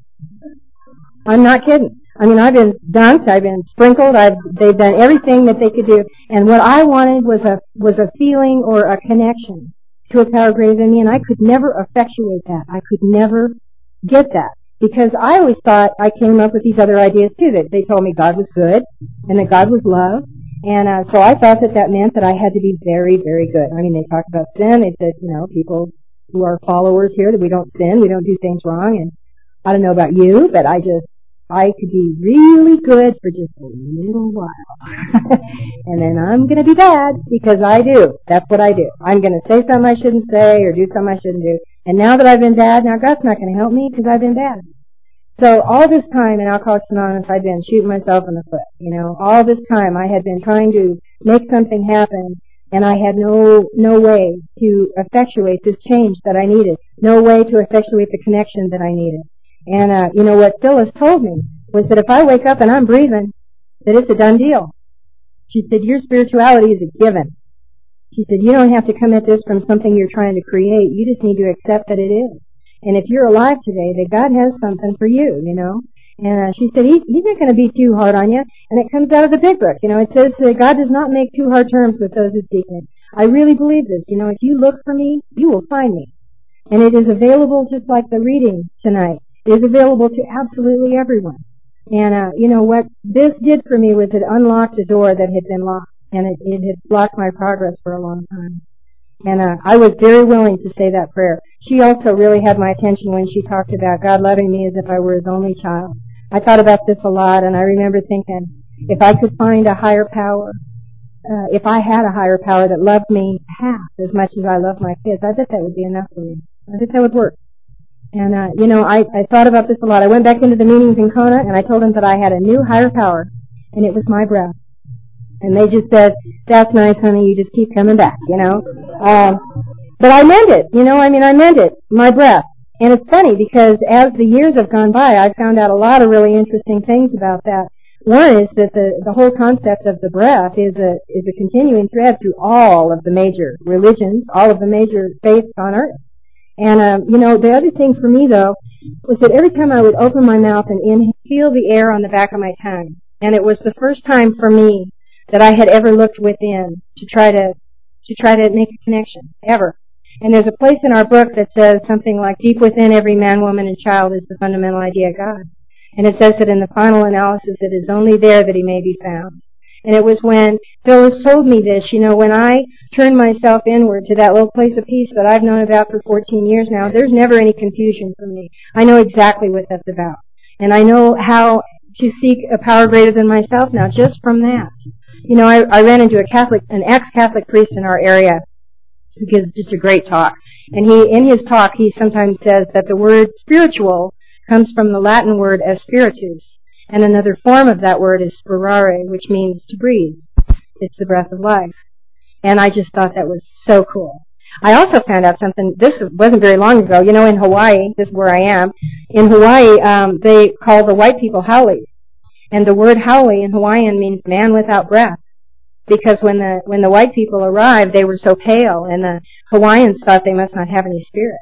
A: I'm not kidding. I mean, I've been dunked, I've been sprinkled, I've, they've done everything that they could do, and what I wanted was a, was a feeling or a connection to a power greater than me, and I could never effectuate that. I could never get that. Because I always thought I came up with these other ideas too, that they told me God was good, and that God was love, and uh, so I thought that that meant that I had to be very, very good. I mean, they talked about sin, they said, you know, people who are followers here, that we don't sin, we don't do things wrong, and I don't know about you, but I just, I could be really good for just a little while. And then I'm going to be bad, because I do. That's what I do. I'm going to say something I shouldn't say, or do something I shouldn't do. And now that I've been bad, now God's not going to help me, because I've been bad. So all this time in Alcoholics Anonymous, I'd been shooting myself in the foot. You know, all this time I had been trying to make something happen, and I had no no way to effectuate this change that I needed, no way to effectuate the connection that I needed. And uh, you know what Phyllis told me was that if I wake up and I'm breathing, that it's a done deal. She said, your spirituality is a given. She said, you don't have to come at this from something you're trying to create. You just need to accept that it is. And if you're alive today, that God has something for you, you know. And uh, she said, he, he's not going to be too hard on you. And it comes out of the big book. You know, it says that God does not make too hard terms with those who seek him. I really believe this. You know, if you look for me, you will find me. And it is available just like the reading tonight. It is available to absolutely everyone. And, uh, you know, what this did for me was it unlocked a door that had been locked. And it, it had blocked my progress for a long time. And uh, I was very willing to say that prayer. She also really had my attention when she talked about God loving me as if I were his only child. I thought about this a lot, and I remember thinking, if I could find a higher power, uh, if I had a higher power that loved me half as much as I love my kids, I bet that would be enough for me. I bet that would work. And, uh, you know, I, I thought about this a lot. I went back into the meetings in Kona, and I told them that I had a new higher power, and it was my breath. And they just said, that's nice, honey, you just keep coming back, you know. Uh, but I meant it, you know, I mean, I meant it, my breath. And it's funny because as the years have gone by, I found out a lot of really interesting things about that. One is that the, the whole concept of the breath is a, is a continuing thread through all of the major religions, all of the major faiths on earth. And, um, you know, the other thing for me, though, was that every time I would open my mouth and inhale, feel the air on the back of my tongue. And it was the first time for me that I had ever looked within to try to to try to make a connection, ever. And there's a place in our book that says something like, deep within every man, woman, and child is the fundamental idea of God. And it says that in the final analysis, it is only there that he may be found. And it was when Phyllis told me this, you know, when I turned myself inward to that little place of peace that I've known about for fourteen years now, there's never any confusion for me. I know exactly what that's about. And I know how to seek a power greater than myself now, just from that. You know, I, I ran into a Catholic, an ex-Catholic priest in our area who gives just a great talk. And he, in his talk, he sometimes says that the word spiritual comes from the Latin word spiritus. And another form of that word is spirare, which means to breathe. It's the breath of life. And I just thought that was so cool. I also found out something, this wasn't very long ago, you know, in Hawaii, this is where I am, in Hawaii, um, they call the white people haulis. And the word haole in Hawaiian means man without breath. Because when the when the white people arrived, they were so pale, and the Hawaiians thought they must not have any spirit.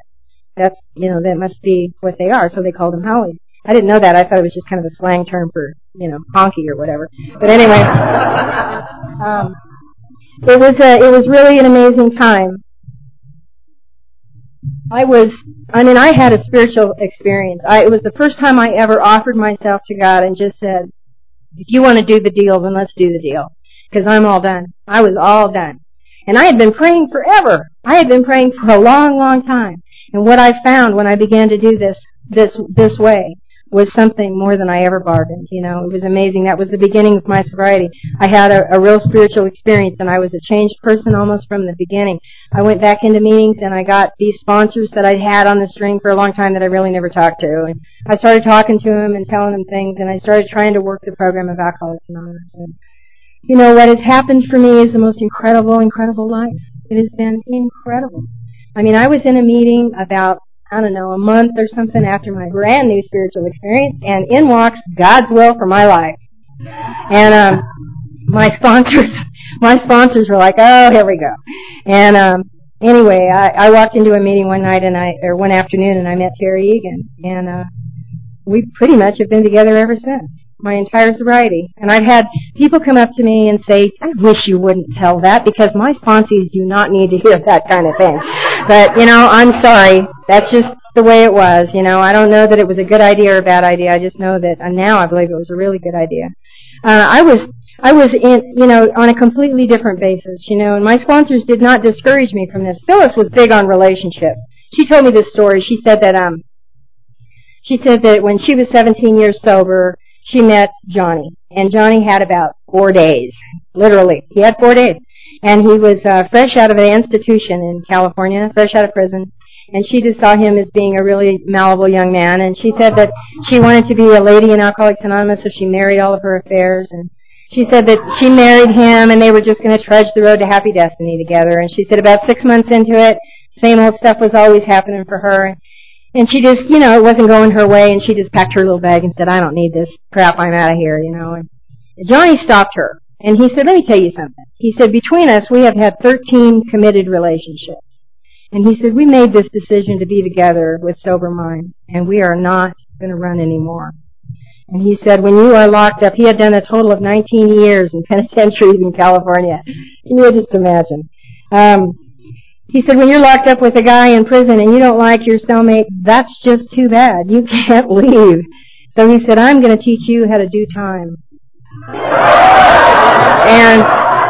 A: that's, you know, that must be what they are. So they called them Howies. I didn't know that. I thought it was just kind of a slang term for, you know, honky or whatever. But anyway, um, it was a, it was really an amazing time. I was, I mean, I had a spiritual experience. I, it was the first time I ever offered myself to God and just said, if you want to do the deal, then let's do the deal. Because I'm all done. I was all done. And I had been praying forever. I had been praying for a long, long time. And what I found when I began to do this, this, this way was something more than I ever bargained. You know, it was amazing. That was the beginning of my sobriety. I had a, a real spiritual experience, and I was a changed person almost from the beginning. I went back into meetings, and I got these sponsors that I'd had on the string for a long time that I really never talked to. And I started talking to them and telling them things, and I started trying to work the program of Alcoholics Anonymous. And, you know, what has happened for me is the most incredible, incredible life. It has been incredible. I mean, I was in a meeting about I don't know, a month or something after my brand new spiritual experience, and in walks God's will for my life. And um, my sponsors, my sponsors were like, "Oh, here we go." And um, anyway, I, I walked into a meeting one night and I, or one afternoon, and I met Terry Egan, and uh, we pretty much have been together ever since. My entire sobriety. And I've had people come up to me and say, I wish you wouldn't tell that because my sponsees do not need to hear that kind of thing. But, you know, I'm sorry. That's just the way it was. You know, I don't know that it was a good idea or a bad idea. I just know that and now I believe it was a really good idea. Uh, I was, I was in, you know, on a completely different basis, you know, and my sponsors did not discourage me from this. Phyllis was big on relationships. She told me this story. She said that, um, she said that when she was seventeen years sober, she met Johnny, and Johnny had about four days, literally. He had four days, and he was uh, fresh out of an institution in California, fresh out of prison, and she just saw him as being a really malleable young man, and she said that she wanted to be a lady in Alcoholics Anonymous, so she married all of her affairs, and she said that she married him, and they were just going to trudge the road to happy destiny together, and she said about six months into it, same old stuff was always happening for her. And she just, you know, it wasn't going her way, and she just packed her little bag and said, I don't need this crap, I'm out of here, you know. And Johnny stopped her, and he said, let me tell you something. He said, between us, we have had thirteen committed relationships. And he said, we made this decision to be together with sober minds, and we are not going to run anymore. And he said, when you are locked up, he had done a total of nineteen years in penitentiaries in California. Can you just imagine? Um, He said, when you're locked up with a guy in prison and you don't like your cellmate, that's just too bad. You can't leave. So he said, I'm going to teach you how to do time. And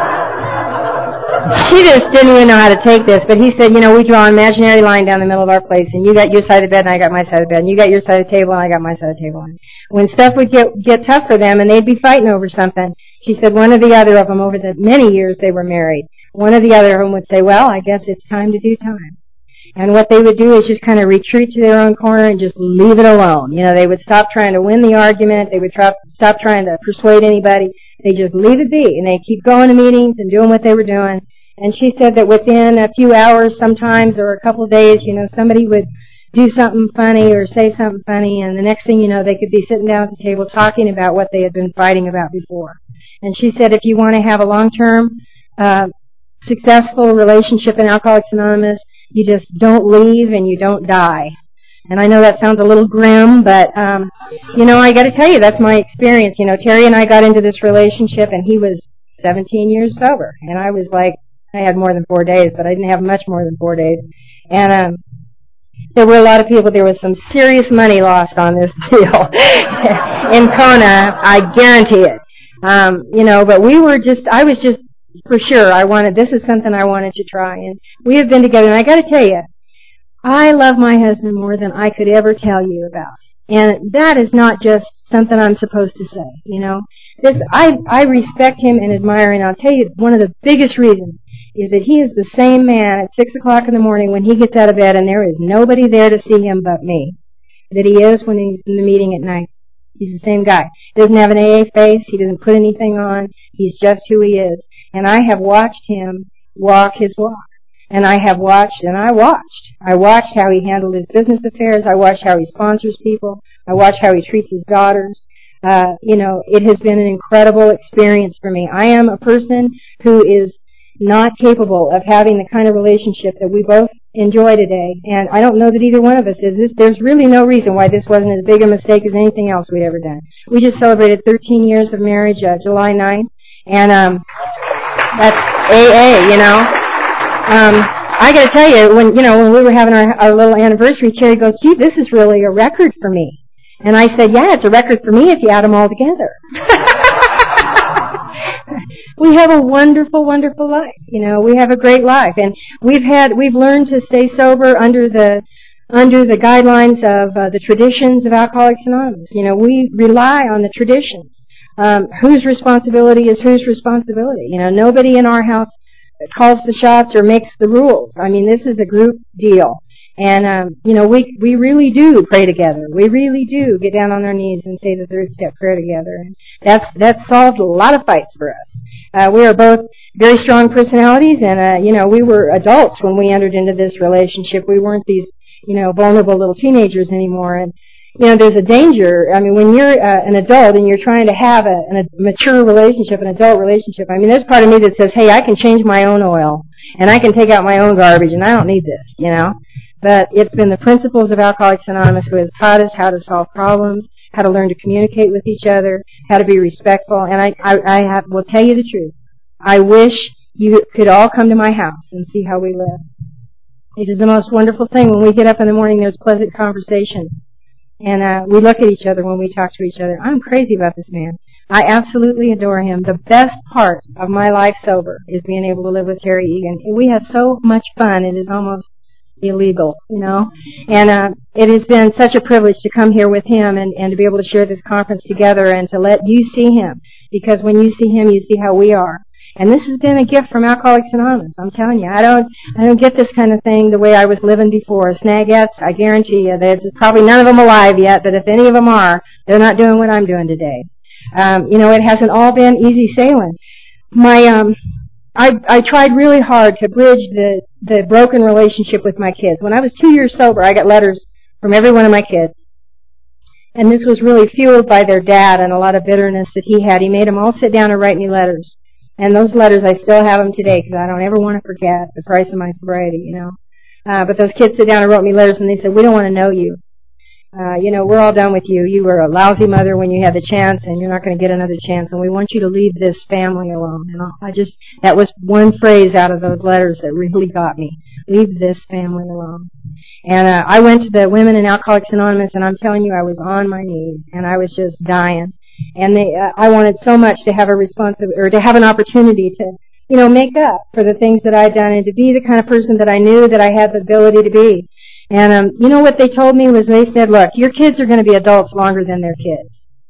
A: she just didn't even know how to take this. But he said, you know, we draw an imaginary line down the middle of our place, and you got your side of the bed and I got my side of the bed, and you got your side of the table and I got my side of the table. And when stuff would get get tough for them and they'd be fighting over something, she said one or the other of them, over the many years they were married, one or the other of them would say, well, I guess it's time to do time. And what they would do is just kind of retreat to their own corner and just leave it alone. You know, they would stop trying to win the argument. They would try, stop trying to persuade anybody. They just leave it be. And they keep going to meetings and doing what they were doing. And she said that within a few hours sometimes or a couple of days, you know, somebody would do something funny or say something funny. And the next thing you know, they could be sitting down at the table talking about what they had been fighting about before. And she said if you want to have a long-term uh successful relationship in Alcoholics Anonymous, you just don't leave and you don't die. And I know that sounds a little grim, but, um, you know, I got to tell you, that's my experience. You know, Terry and I got into this relationship, and he was seventeen years sober. And I was like, I had more than four days, but I didn't have much more than four days. And um, there were a lot of people. There was some serious money lost on this deal in Kona. I guarantee it. Um, you know, but we were just, I was just, for sure, I wanted, this is something I wanted to try. And we have been together, and I got to tell you, I love my husband more than I could ever tell you about. And that is not just something I'm supposed to say, you know. This, I, I respect him and admire him. And I'll tell you, one of the biggest reasons is that he is the same man at six o'clock in the morning when he gets out of bed, and there is nobody there to see him but me, that he is when he's in the meeting at night. He's the same guy. He doesn't have an A A face. He doesn't put anything on. He's just who he is. And I have watched him walk his walk. And I have watched, and I watched. I watched how he handled his business affairs. I watched how he sponsors people. I watched how he treats his daughters. Uh, you know, it has been an incredible experience for me. I am a person who is not capable of having the kind of relationship that we both enjoy today. And I don't know that either one of us is. This, there's really no reason why this wasn't as big a mistake as anything else we'd ever done. We just celebrated thirteen years of marriage, uh, July ninth, and um, that's A A, you know. Um, I got to tell you, when you know when we were having our, our little anniversary, Cherry goes, "Gee, this is really a record for me." And I said, "Yeah, it's a record for me if you add them all together." We have a wonderful, wonderful life. You know, we have a great life, and we've had we've learned to stay sober under the under the guidelines of uh, the traditions of Alcoholics Anonymous. You know, we rely on the traditions. Um, whose responsibility is whose responsibility? You know, nobody in our house calls the shots or makes the rules. I mean, this is a group deal. And, um, you know, we we really do pray together. We really do get down on our knees and say the third step prayer together. And that's that's solved a lot of fights for us. Uh, we are both very strong personalities, and, uh, you know, we were adults when we entered into this relationship. We weren't these, you know, vulnerable little teenagers anymore. And, you know, there's a danger. I mean, when you're uh, an adult and you're trying to have a, a mature relationship, an adult relationship, I mean, there's part of me that says, hey, I can change my own oil, and I can take out my own garbage, and I don't need this, you know. But it's been the principles of Alcoholics Anonymous who has taught us how to solve problems, how to learn to communicate with each other, how to be respectful. And I, I, I have, will tell you the truth. I wish you could all come to my house and see how we live. It is the most wonderful thing. When we get up in the morning, there's pleasant conversation. And uh, we look at each other when we talk to each other. I'm crazy about this man. I absolutely adore him. The best part of my life sober is being able to live with Terry Egan. We have so much fun. It is almost illegal, you know. And uh, it has been such a privilege to come here with him and, and to be able to share this conference together and to let you see him. Because when you see him, you see how we are. And this has been a gift from Alcoholics Anonymous. I'm telling you, I don't, I don't get this kind of thing the way I was living before. Snagettes, I guarantee you, there's probably none of them alive yet, but if any of them are, they're not doing what I'm doing today. Um, you know, it hasn't all been easy sailing. My, um, I, I tried really hard to bridge the, the broken relationship with my kids. When I was two years sober, I got letters from every one of my kids. And this was really fueled by their dad and a lot of bitterness that he had. He made them all sit down and write me letters. And those letters, I still have them today because I don't ever want to forget the price of my sobriety, you know. Uh, but those kids sit down and wrote me letters and they said, we don't want to know you. Uh, you know, we're all done with you. You were a lousy mother when you had the chance and you're not going to get another chance. And we want you to leave this family alone. And I just, that was one phrase out of those letters that really got me. Leave this family alone. And uh, I went to the Women in Alcoholics Anonymous and I'm telling you, I was on my knees and I was just dying. And they, uh, I wanted so much to have a responsibility, or to have an opportunity to, you know, make up for the things that I'd done and to be the kind of person that I knew that I had the ability to be. And, um, you know what they told me was they said, look, your kids are going to be adults longer than their kids.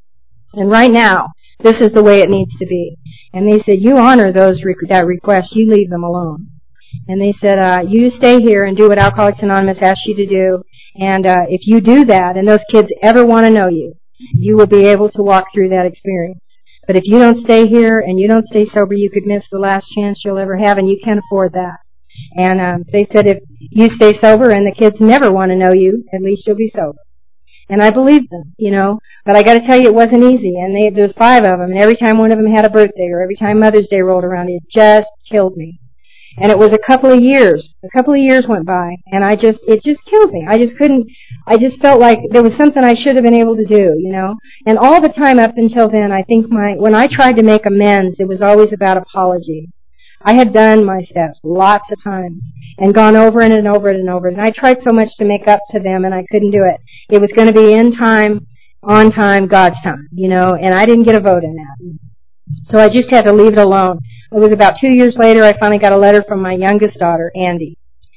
A: And right now, this is the way it needs to be. And they said, you honor those rec- that request, you leave them alone. And they said, uh, you stay here and do what Alcoholics Anonymous asks you to do. And uh, if you do that and those kids ever want to know you, you will be able to walk through that experience. But if you don't stay here and you don't stay sober, you could miss the last chance you'll ever have, and you can't afford that. And um, they said if you stay sober and the kids never want to know you, at least you'll be sober. And I believed them, you know. But I got to tell you, it wasn't easy. And they, there was five of them, and every time one of them had a birthday or every time Mother's Day rolled around, it just killed me. And it was a couple of years. A couple of years went by, and I just, it just killed me. I just couldn't, I just felt like there was something I should have been able to do, you know. And all the time up until then, I think my, when I tried to make amends, it was always about apologies. I had done my steps lots of times and gone over it and over it and over it. And I tried so much to make up to them, and I couldn't do it. It was going to be in time, on time, God's time, you know, and I didn't get a vote in that. So I just had to leave it alone. It was about two years later I finally got a letter from my youngest daughter, Andy.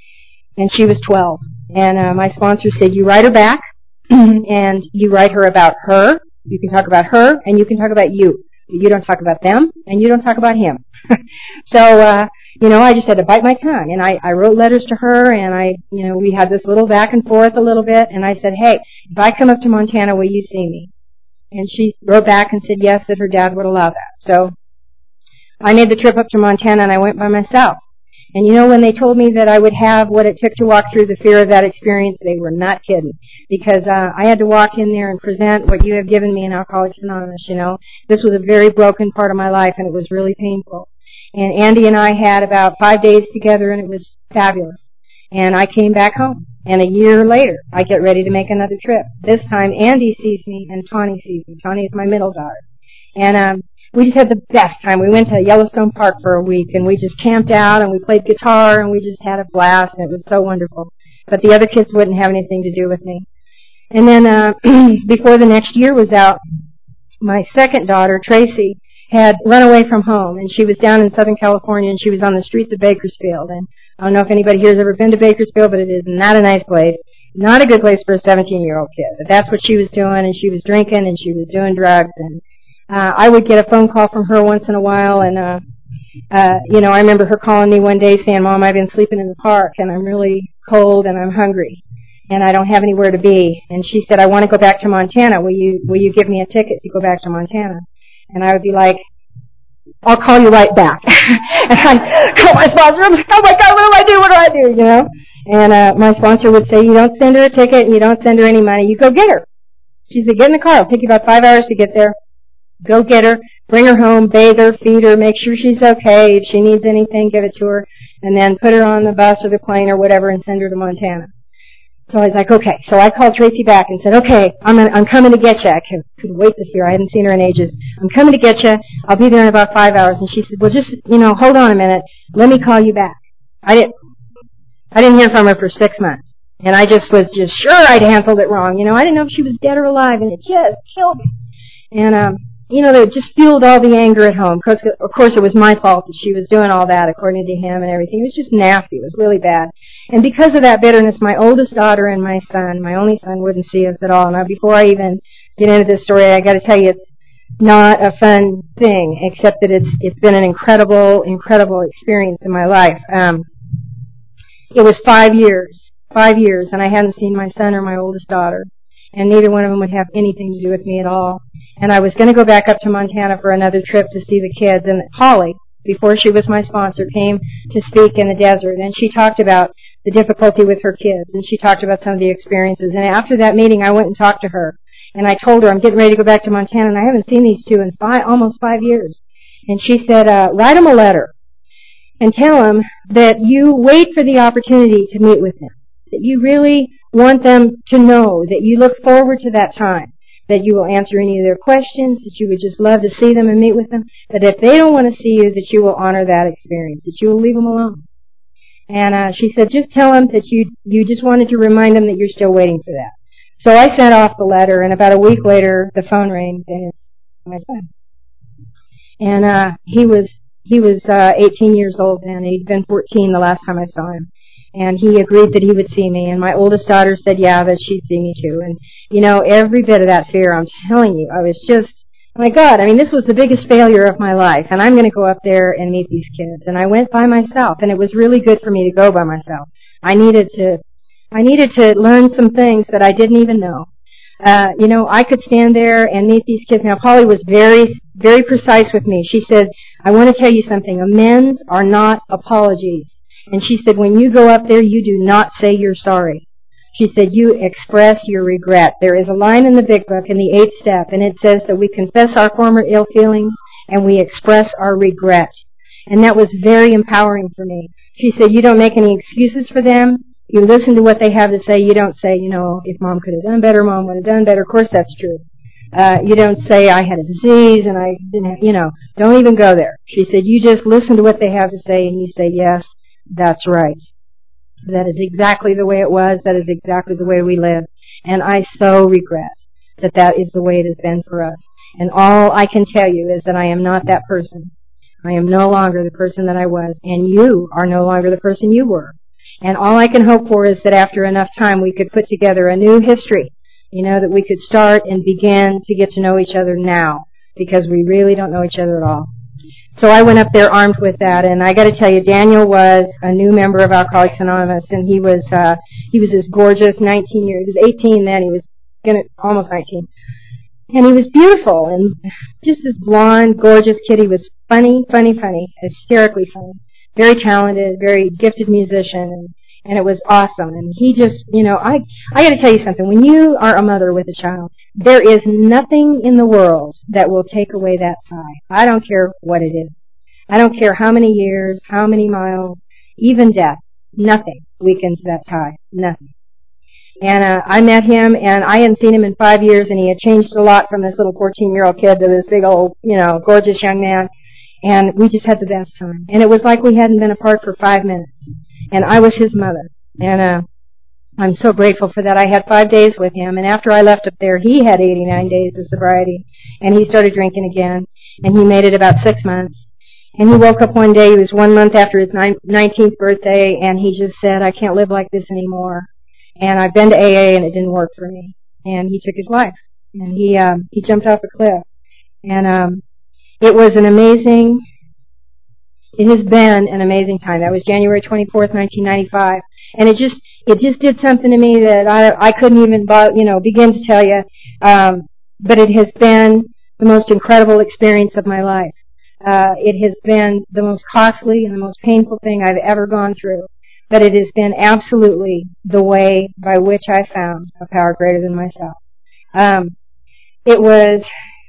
A: And she was twelve. And uh, my sponsor said, you write her back, and you write her about her. You can talk about her, and you can talk about you. You don't talk about them, and you don't talk about him. So, uh, you know, I just had to bite my tongue. And I, I wrote letters to her, and I, you know, we had this little back and forth a little bit. And I said, hey, if I come up to Montana, will you see me? And she wrote back and said yes, that her dad would allow that. So I made the trip up to Montana, and I went by myself. And you know, when they told me that I would have what it took to walk through the fear of that experience, they were not kidding. Because uh, I had to walk in there and present what you have given me in Alcoholics Anonymous, you know. This was a very broken part of my life, and it was really painful. And Andy and I had about five days together, and it was fabulous. And I came back home. And a year later, I get ready to make another trip. This time, Andy sees me and Tawny sees me. Tawny is my middle daughter. And um, we just had the best time. We went to Yellowstone Park for a week, and we just camped out, and we played guitar, and we just had a blast, and it was so wonderful. But the other kids wouldn't have anything to do with me. And then uh, before the next year was out, my second daughter, Tracy, had run away from home, and she was down in Southern California, and she was on the streets of Bakersfield. And I don't know if anybody here has ever been to Bakersfield, but it is not a nice place. Not a good place for a seventeen-year-old kid. But that's what she was doing, and she was drinking, and she was doing drugs. And uh, I would get a phone call from her once in a while, and, uh, uh, you know, I remember her calling me one day saying, Mom, I've been sleeping in the park, and I'm really cold, and I'm hungry, and I don't have anywhere to be. And she said, I want to go back to Montana. Will you, will you give me a ticket to go back to Montana? And I would be like, I'll call you right back. And I'd call my sponsor. I'm like, oh my God, what do I do? What do I do? You know? And uh, my sponsor would say, you don't send her a ticket and you don't send her any money. You go get her. She said, get in the car. It'll take you about five hours to get there. Go get her. Bring her home. Bathe her. Feed her. Make sure she's okay. If she needs anything, give it to her. And then put her on the bus or the plane or whatever and send her to Montana. So I was like, okay. So I called Tracy back and said, okay, I'm gonna, I'm coming to get you. I couldn't wait to see her. I hadn't seen her in ages. I'm coming to get you. I'll be there in about five hours. And she said, well, just, you know, hold on a minute. Let me call you back. I didn't, I didn't hear from her for six months. And I just was just sure I'd handled it wrong. You know, I didn't know if she was dead or alive, and it just killed me. And, um, you know, it just fueled all the anger at home. Because, of course, it was my fault that she was doing all that according to him and everything. It was just nasty. It was really bad. And because of that bitterness, my oldest daughter and my son, my only son, wouldn't see us at all. Now, before I even get into this story, I got to tell you, it's not a fun thing, except that it's it's been an incredible, incredible experience in my life. Um, it was five years, five years, and I hadn't seen my son or my oldest daughter. And neither one of them would have anything to do with me at all. And I was going to go back up to Montana for another trip to see the kids. And Holly, before she was my sponsor, came to speak in the desert. And she talked about the difficulty with her kids. And she talked about some of the experiences. And after that meeting, I went and talked to her. And I told her, I'm getting ready to go back to Montana, and I haven't seen these two in five, almost five years. And she said, uh, write them a letter and tell them that you wait for the opportunity to meet with them, that you really want them to know that you look forward to that time, that you will answer any of their questions, that you would just love to see them and meet with them, that if they don't want to see you, that you will honor that experience, that you will leave them alone. And uh, she said, just tell them that you you just wanted to remind them that you're still waiting for that. So I sent off the letter, and about a week later, the phone rang, and it's my son. And uh, he was he was uh, eighteen years old then. He'd been fourteen the last time I saw him. And he agreed that he would see me. And my oldest daughter said, yeah, that she'd see me too. And, you know, every bit of that fear, I'm telling you, I was just, oh my God, I mean, this was the biggest failure of my life. And I'm going to go up there and meet these kids. And I went by myself. And it was really good for me to go by myself. I needed to, I needed to learn some things that I didn't even know. Uh, you know, I could stand there and meet these kids. Now, Polly was very, very precise with me. She said, I want to tell you something. Amends are not apologies. And she said, when you go up there, you do not say you're sorry. She said, you express your regret. There is a line in the Big Book in the eighth step, and it says that we confess our former ill feelings and we express our regret. And that was very empowering for me. She said, you don't make any excuses for them. You listen to what they have to say. You don't say, you know, if Mom could have done better, Mom would have done better. Of course, that's true. Uh, you don't say, I had a disease and I didn't have, you know, don't even go there. She said, you just listen to what they have to say and you say, yes, that's right. That is exactly the way it was. That is exactly the way we live. And I so regret that that is the way it has been for us. And all I can tell you is that I am not that person. I am no longer the person that I was. And you are no longer the person you were. And all I can hope for is that after enough time we could put together a new history. You know, that we could start and begin to get to know each other now. Because we really don't know each other at all. So I went up there armed with that, and I got to tell you, Daniel was a new member of Alcoholics Anonymous, and he was uh, he was this gorgeous nineteen years. He was eighteen then. He was gonna almost nineteen, and he was beautiful and just this blonde, gorgeous kid. He was funny, funny, funny, hysterically funny, very talented, very gifted musician, and, and it was awesome. And he just, you know, I I got to tell you something. When you are a mother with a child, there is nothing in the world that will take away that tie. I don't care what it is. I don't care how many years, how many miles, even death. Nothing. weakens that tie. Nothing. And uh, I met him, and I hadn't seen him in five years, and he had changed a lot from this little fourteen-year-old kid to this big old, you know, gorgeous young man. And we just had the best time. And it was like we hadn't been apart for five minutes. And I was his mother. And uh, I'm so grateful for that. I had five days with him, and after I left up there, he had eighty-nine days of sobriety, and he started drinking again, and he made it about six months. And he woke up one day, he was one month after his nineteenth birthday, and he just said, I can't live like this anymore. And I've been to A A, and it didn't work for me. And he took his life, and he um, he jumped off a cliff. And um, it was an amazing, it has been an amazing time. That was January twenty-fourth, nineteen ninety-five. And it just, it just did something to me that I, I couldn't even, you know, begin to tell you. Um, but it has been the most incredible experience of my life. Uh, it has been the most costly and the most painful thing I've ever gone through. But it has been absolutely the way by which I found a power greater than myself. Um, it was,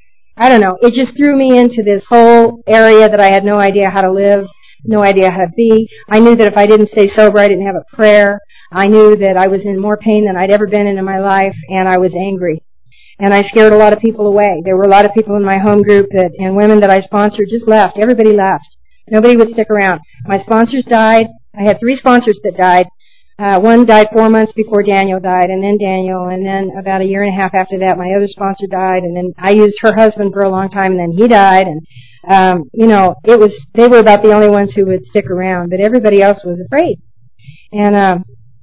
A: I don't know, it just threw me into this whole area that I had no idea how to live, no idea how to be. I knew that if I didn't stay sober, I didn't have a prayer. I knew that I was in more pain than I'd ever been in in my life, and I was angry. And I scared a lot of people away. There were a lot of people in my home group that, and women that I sponsored just left. Everybody left. Nobody would stick around. My sponsors died. I had three sponsors that died. Uh, one died four months before Daniel died, and then Daniel, and then about a year and a half after that, my other sponsor died, and then I used her husband for a long time, and then he died, and, um, you know, it was, they were about the only ones who would stick around, but everybody else was afraid. And, um,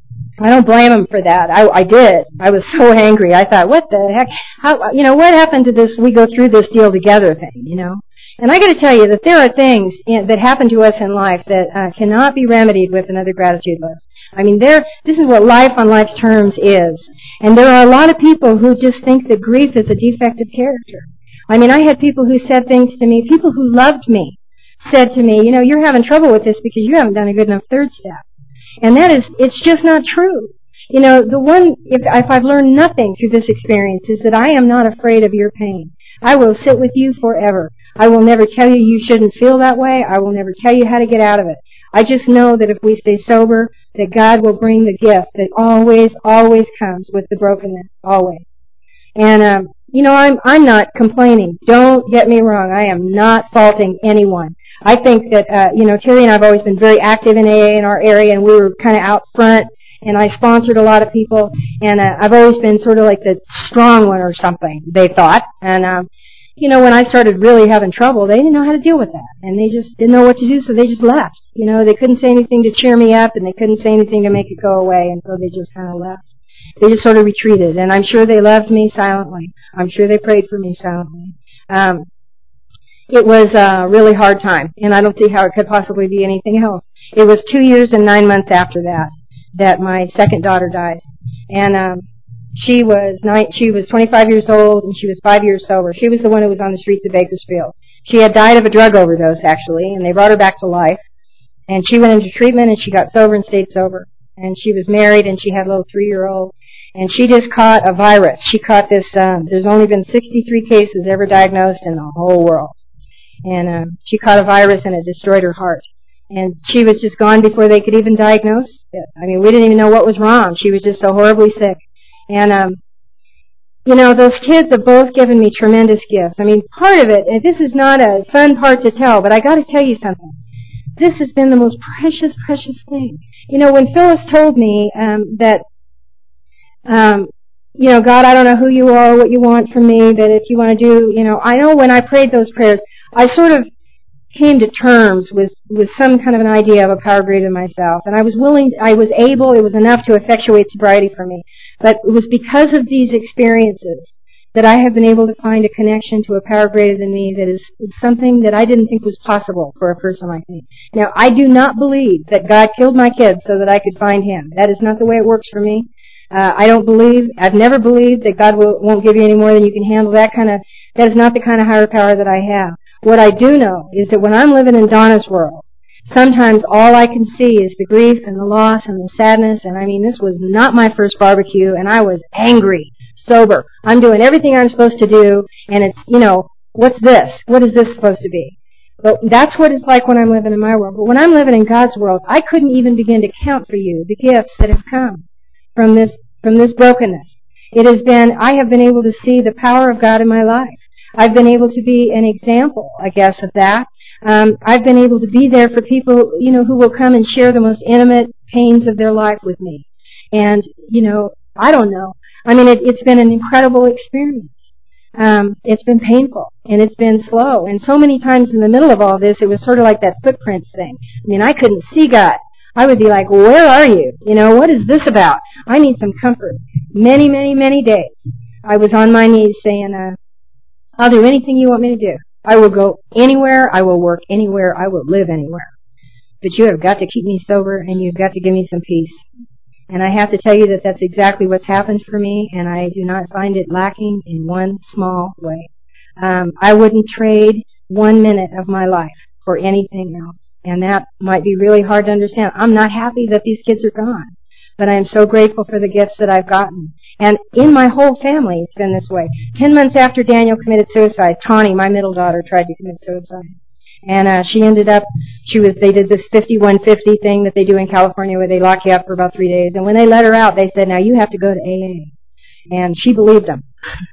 A: I don't blame them for that. I, I did. I was so angry. I thought, what the heck? How, you know, what happened to this we go through this deal together thing, you know? And I got to tell you that there are things in, that happen to us in life that uh, cannot be remedied with another gratitude list. I mean, there. This is what life on life's terms is. And there are a lot of people who just think that grief is a defective character. I mean, I had people who said things to me, people who loved me, said to me, you know, you're having trouble with this because you haven't done a good enough third step. And that is, it's just not true. You know, the one, if, if I've learned nothing through this experience, is that I am not afraid of your pain. I will sit with you forever. I will never tell you you shouldn't feel that way. I will never tell you how to get out of it. I just know that if we stay sober, that God will bring the gift that always, always comes with the brokenness, always. And, um, you know, I'm, I'm not complaining. Don't get me wrong. I am not faulting anyone. I think that, uh, you know, Terry and I have always been very active in A A in our area, and we were kind of out front, and I sponsored a lot of people, and uh, I've always been sort of like the strong one or something, they thought. And, um, you know, when I started really having trouble, they didn't know how to deal with that, and they just didn't know what to do, so they just left. You know, they couldn't say anything to cheer me up, and they couldn't say anything to make it go away, and so they just kind of left. They just sort of retreated, and I'm sure they loved me silently. I'm sure they prayed for me silently. Um, it was a really hard time, and I don't see how it could possibly be anything else. It was two years and nine months after that that my second daughter died, and um, she was nine, she was twenty-five years old, and she was five years sober. She was the one who was on the streets of Bakersfield. She had died of a drug overdose, actually, and they brought her back to life. And she went into treatment, and she got sober and stayed sober. And she was married, and she had a little three-year-old. And she just caught a virus. She caught this, um, there's only been sixty-three cases ever diagnosed in the whole world. And um, she caught a virus, and it destroyed her heart. And she was just gone before they could even diagnose it. I mean, we didn't even know what was wrong. She was just so horribly sick. And, um, you know, those kids have both given me tremendous gifts. I mean, part of it, and this is not a fun part to tell, but I got to tell you something. This has been the most precious, precious thing. You know, when Phyllis told me um, that, um, you know, God, I don't know who you are, what you want from me, but if you want to do, you know, I know when I prayed those prayers, I sort of came to terms with, with some kind of an idea of a power greater than myself. And I was willing, I was able, it was enough to effectuate sobriety for me. But it was because of these experiences that I have been able to find a connection to a power greater than me that is something that I didn't think was possible for a person like me. Now, I do not believe that God killed my kids so that I could find Him. That is not the way it works for me. Uh, I don't believe, I've never believed that God will, won't give you any more than you can handle. That kind of, that is not the kind of higher power that I have. What I do know is that when I'm living in Donna's world, sometimes all I can see is the grief and the loss and the sadness. And I mean, this was not my first barbecue, and I was angry, sober. I'm doing everything I'm supposed to do, and it's, you know, what's this? What is this supposed to be? But that's what it's like when I'm living in my world. But when I'm living in God's world, I couldn't even begin to count for you the gifts that have come from this from this brokenness. It has been, I have been able to see the power of God in my life. I've been able to be an example, I guess, of that. Um, I've been able to be there for people, you know, who will come and share the most intimate pains of their life with me. And, you know, I don't know. I mean, it, it's been an incredible experience. Um, it's been painful, and it's been slow. And so many times in the middle of all this, it was sort of like that footprints thing. I mean, I couldn't see God. I would be like, where are you? You know, what is this about? I need some comfort. Many, many, many days, I was on my knees saying, uh, I'll do anything you want me to do. I will go anywhere. I will work anywhere. I will live anywhere. But you have got to keep me sober, and you've got to give me some peace. And I have to tell you that that's exactly what's happened for me, and I do not find it lacking in one small way. Um, I wouldn't trade one minute of my life for anything else. And that might be really hard to understand. I'm not happy that these kids are gone, but I am so grateful for the gifts that I've gotten. And in my whole family, it's been this way. Ten months after Daniel committed suicide, Tawny, my middle daughter, tried to commit suicide. And uh, she ended up, she was, they did this fifty-one fifty thing that they do in California where they lock you up for about three days. And when they let her out, they said, now you have to go to A A. And she believed them.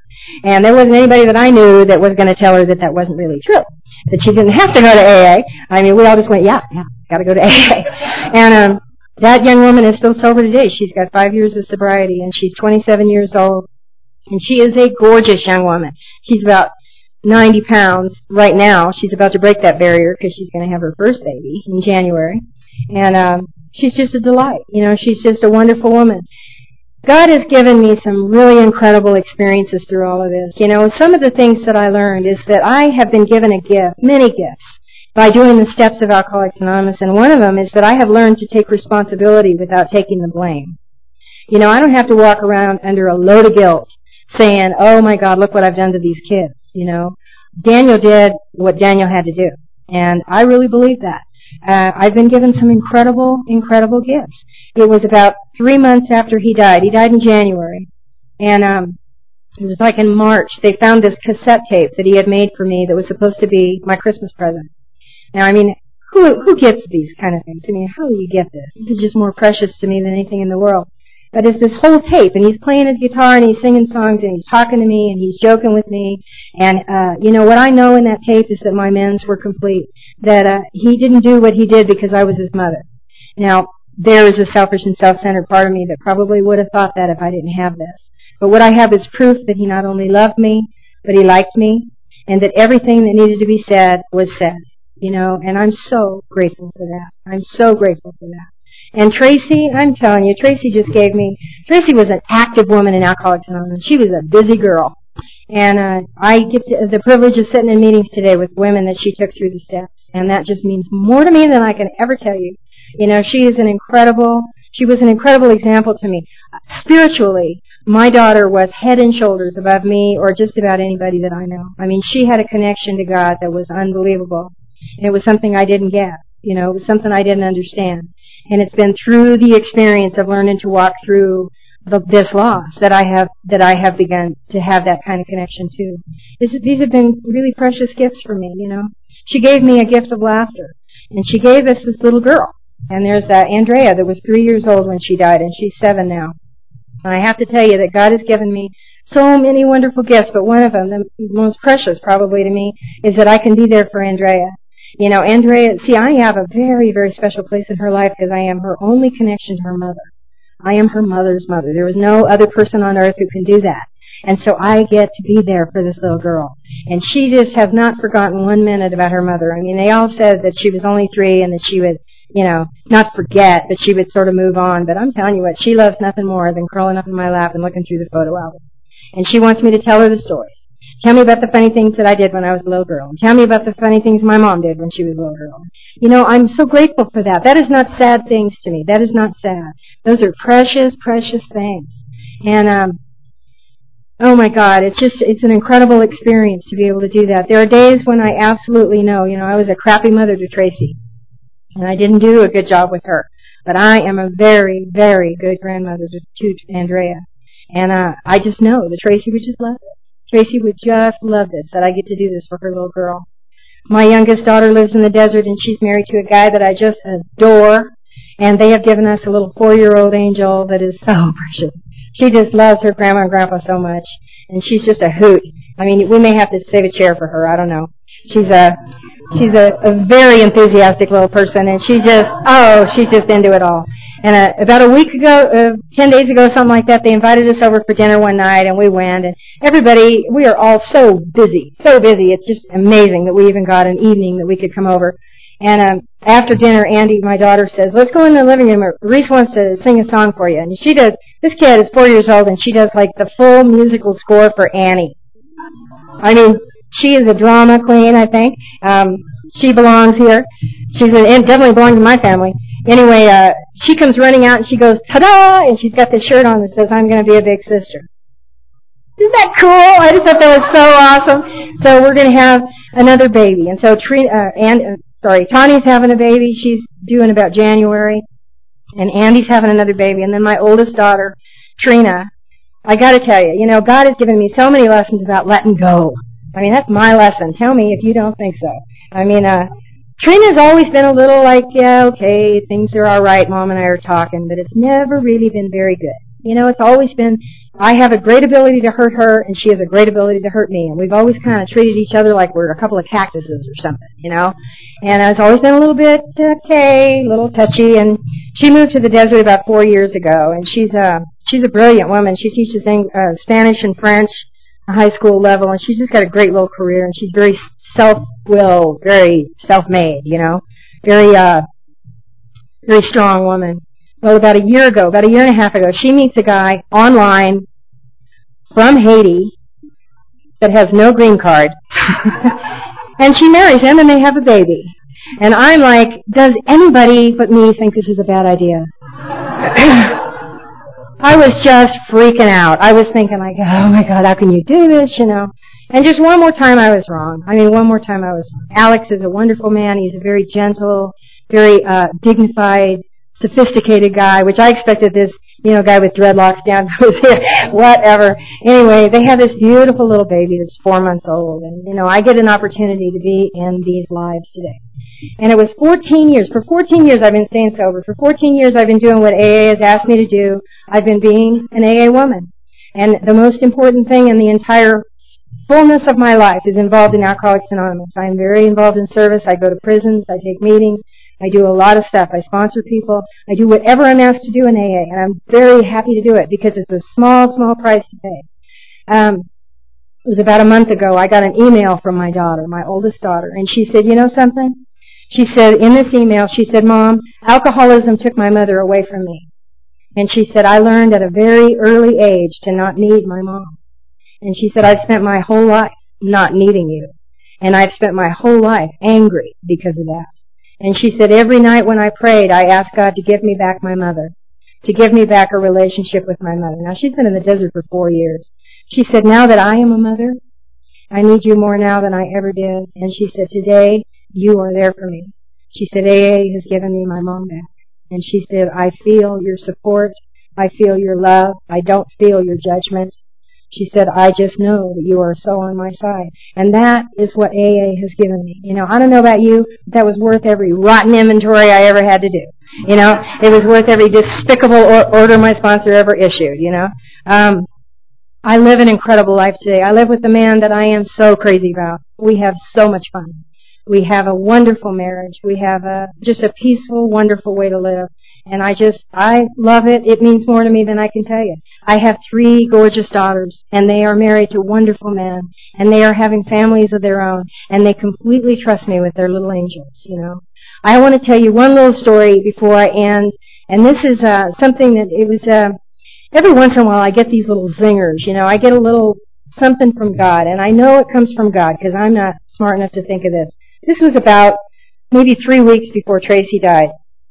A: And there wasn't anybody that I knew that was going to tell her that that wasn't really true, that she didn't have to go to A A. I mean, we all just went, yeah, yeah, got to go to A A. And um, that young woman is still sober today. She's got five years of sobriety, and she's twenty-seven years old. And she is a gorgeous young woman. She's about ninety pounds right now. She's about to break that barrier because she's going to have her first baby in January. And um, she's just a delight. You know, she's just a wonderful woman. God has given me some really incredible experiences through all of this. You know, some of the things that I learned is that I have been given a gift, many gifts, by doing the steps of Alcoholics Anonymous. And one of them is that I have learned to take responsibility without taking the blame. You know, I don't have to walk around under a load of guilt saying, oh my God, look what I've done to these kids. You know, Daniel did what Daniel had to do. And I really believe that. Uh, I've been given some incredible, incredible gifts. It was about three months after he died. He died in January. And um, it was like in March, they found this cassette tape that he had made for me that was supposed to be my Christmas present. Now, I mean, who who gets these kind of things? I mean, how do you get this? This is just more precious to me than anything in the world. But it's this whole tape, and he's playing his guitar, and he's singing songs, and he's talking to me, and he's joking with me. And, uh, you know, what I know in that tape is that my amends were complete, that uh, he didn't do what he did because I was his mother. Now, there is a selfish and self-centered part of me that probably would have thought that if I didn't have this. But what I have is proof that he not only loved me, but he liked me, and that everything that needed to be said was said. You know, and I'm so grateful for that. I'm so grateful for that. And Tracy, I'm telling you, Tracy just gave me, Tracy was an active woman in Alcoholics Anonymous. She was a busy girl. And uh, I get to, the privilege of sitting in meetings today with women that she took through the steps. And that just means more to me than I can ever tell you. You know, she is an incredible, she was an incredible example to me. Spiritually, my daughter was head and shoulders above me or just about anybody that I know. I mean, she had a connection to God that was unbelievable. And it was something I didn't get. You know, it was something I didn't understand. And it's been through the experience of learning to walk through the, this loss that I have that I have begun to have that kind of connection too. This, these have been really precious gifts for me. You know, she gave me a gift of laughter, and she gave us this little girl. And there's uh, Andrea that was three years old when she died, and she's seven now. And I have to tell you that God has given me so many wonderful gifts, but one of them, the most precious probably to me, is that I can be there for Andrea. You know, Andrea, see, I have a very, very special place in her life because I am her only connection to her mother. I am her mother's mother. There is no other person on earth who can do that. And so I get to be there for this little girl. And she just has not forgotten one minute about her mother. I mean, they all said that she was only three and that she would, you know, not forget, but she would sort of move on. But I'm telling you what, she loves nothing more than curling up in my lap and looking through the photo albums. And she wants me to tell her the stories. Tell me about the funny things that I did when I was a little girl. Tell me about the funny things my mom did when she was a little girl. You know, I'm so grateful for that. That is not sad things to me. That is not sad. Those are precious, precious things. And, um, oh my God, it's just, it's an incredible experience to be able to do that. There are days when I absolutely know, you know, I was a crappy mother to Tracy. And I didn't do a good job with her. But I am a very, very good grandmother to, to Andrea. And, uh, I just know that Tracy would just love it. Tracy would just love this, that I get to do this for her little girl. My youngest daughter lives in the desert, and she's married to a guy that I just adore. And they have given us a little four-year-old angel that is so precious. She just loves her grandma and grandpa so much, and she's just a hoot. I mean, we may have to save a chair for her. I don't know. She's a she's a, a very enthusiastic little person, and she just oh, she's just into it all. And uh, about a week ago, uh, ten days ago, something like that, they invited us over for dinner one night, and we went. And everybody, we are all so busy, so busy. It's just amazing that we even got an evening that we could come over. And um, after dinner, Andy, my daughter, says, let's go in the living room. Reese wants to sing a song for you. And she does, this kid is four years old, and she does like the full musical score for Annie. I mean, she is a drama queen, I think. Um, she belongs here. She's a, and definitely belongs to my family. Anyway, uh, she comes running out, and she goes, ta-da! And she's got this shirt on that says, I'm going to be a big sister. Isn't that cool? I just thought that was so awesome. So we're going to have another baby. And so, Trina, uh, and, uh, sorry, Tani's having a baby. She's due in about January. And Andy's having another baby. And then my oldest daughter, Trina, I got to tell you, you know, God has given me so many lessons about letting go. I mean, that's my lesson. Tell me if you don't think so. I mean, uh, Trina's always been a little like, yeah, okay, things are all right, Mom and I are talking, but it's never really been very good. You know, it's always been, I have a great ability to hurt her, and she has a great ability to hurt me. And we've always kind of treated each other like we're a couple of cactuses or something, you know. And it's always been a little bit, okay, a little touchy. And she moved to the desert about four years ago, and she's a, she's a brilliant woman. She teaches uh, Spanish and French at high school level, and she's just got a great little career, and she's very self-willed, very self-made, you know, very, uh, very strong woman. Well, about a year ago, about a year and a half ago, she meets a guy online from Haiti that has no green card. And she marries him, and they have a baby. And I'm like, does anybody but me think this is a bad idea? I was just freaking out. I was thinking like, oh my God, how can you do this, you know? And just one more time I was wrong. I mean, one more time I was wrong. Alex is a wonderful man. He's a very gentle, very uh, dignified, sophisticated guy, which I expected this, you know, guy with dreadlocks down to his hair, whatever. Anyway, they have this beautiful little baby that's four months old, and, you know, I get an opportunity to be in these lives today. And it was fourteen years. For fourteen years I've been staying sober. For fourteen years I've been doing what A A has asked me to do. I've been being an A A woman. And the most important thing in the entire fullness of my life is involved in Alcoholics Anonymous. I'm very involved in service. I go to prisons. I take meetings. I do a lot of stuff. I sponsor people. I do whatever I'm asked to do in A A, and I'm very happy to do it because it's a small, small price to pay. Um, it was about a month ago. I got an email from my daughter, my oldest daughter, and she said, you know something? She said, in this email, she said, Mom, alcoholism took my mother away from me. And she said, I learned at a very early age to not need my mom. And she said, I've spent my whole life not needing you. And I've spent my whole life angry because of that. And she said, every night when I prayed, I asked God to give me back my mother, to give me back a relationship with my mother. Now, she's been in the desert for four years. She said, now that I am a mother, I need you more now than I ever did. And she said, today, you are there for me. She said, A A has given me my mom back. And she said, I feel your support. I feel your love. I don't feel your judgment. She said, I just know that you are so on my side. And that is what A A has given me. You know, I don't know about you, but that was worth every rotten inventory I ever had to do. You know, it was worth every despicable or- order my sponsor ever issued, you know. Um, I live an incredible life today. I live with a man that I am so crazy about. We have so much fun. We have a wonderful marriage. We have a just a peaceful, wonderful way to live. And I just, I love it. It means more to me than I can tell you. I have three gorgeous daughters, and they are married to wonderful men, and they are having families of their own, and they completely trust me with their little angels, you know. I want to tell you one little story before I end, and this is uh, something that it was, uh, every once in a while I get these little zingers, you know. I get a little something from God, and I know it comes from God because I'm not smart enough to think of this. This was about maybe three weeks before Tracy died.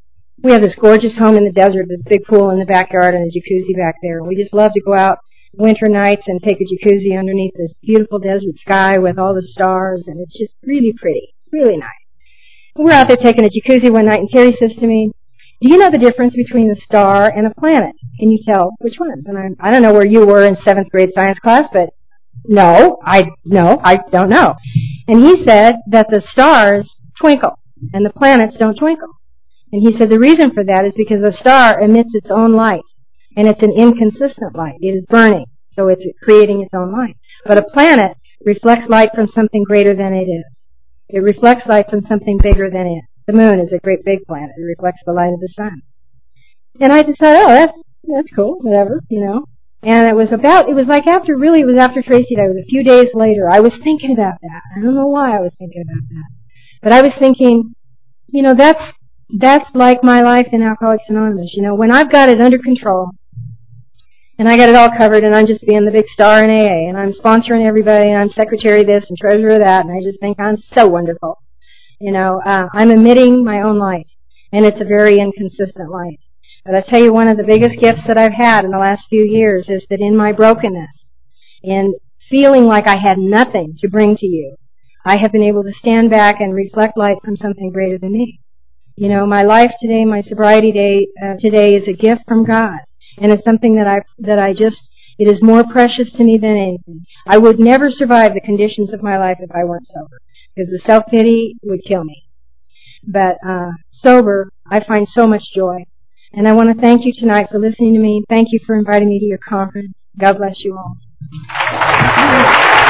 A: We have this gorgeous home in the desert, this big pool in the backyard and a jacuzzi back there. We just love to go out winter nights and take a jacuzzi underneath this beautiful desert sky with all the stars, and it's just really pretty, really nice. We're out there taking a jacuzzi one night, and Terry says to me, do you know the difference between a star and a planet? Can you tell which one? And I, I don't know where you were in seventh grade science class, but no, I no, I don't know. And he said that the stars twinkle and the planets don't twinkle. And he said the reason for that is because a star emits its own light, and it's an inconsistent light. It is burning, so it's creating its own light. But a planet reflects light from something greater than it is. It reflects light from something bigger than it. The moon is a great big planet. It reflects the light of the sun. And I decided, oh, that's that's cool, whatever, you know. And it was about, it was like after, really, it was after Tracy died. It was a few days later. I was thinking about that. I don't know why I was thinking about that. But I was thinking, you know, that's that's like my life in Alcoholics Anonymous. You know, when I've got it under control, and I got it all covered, and I'm just being the big star in A A, and I'm sponsoring everybody, and I'm secretary of this and treasurer of that, and I just think I'm so wonderful. You know, uh, I'm emitting my own light, and it's a very inconsistent light. But I tell you, one of the biggest gifts that I've had in the last few years is that in my brokenness, in feeling like I had nothing to bring to you, I have been able to stand back and reflect light from something greater than me. You know, my life today, my sobriety day uh, today is a gift from God. And it's something that I that I just, it is more precious to me than anything. I would never survive the conditions of my life if I weren't sober, because the self-pity would kill me. But uh, sober, I find so much joy. And I want to thank you tonight for listening to me. Thank you for inviting me to your conference. God bless you all.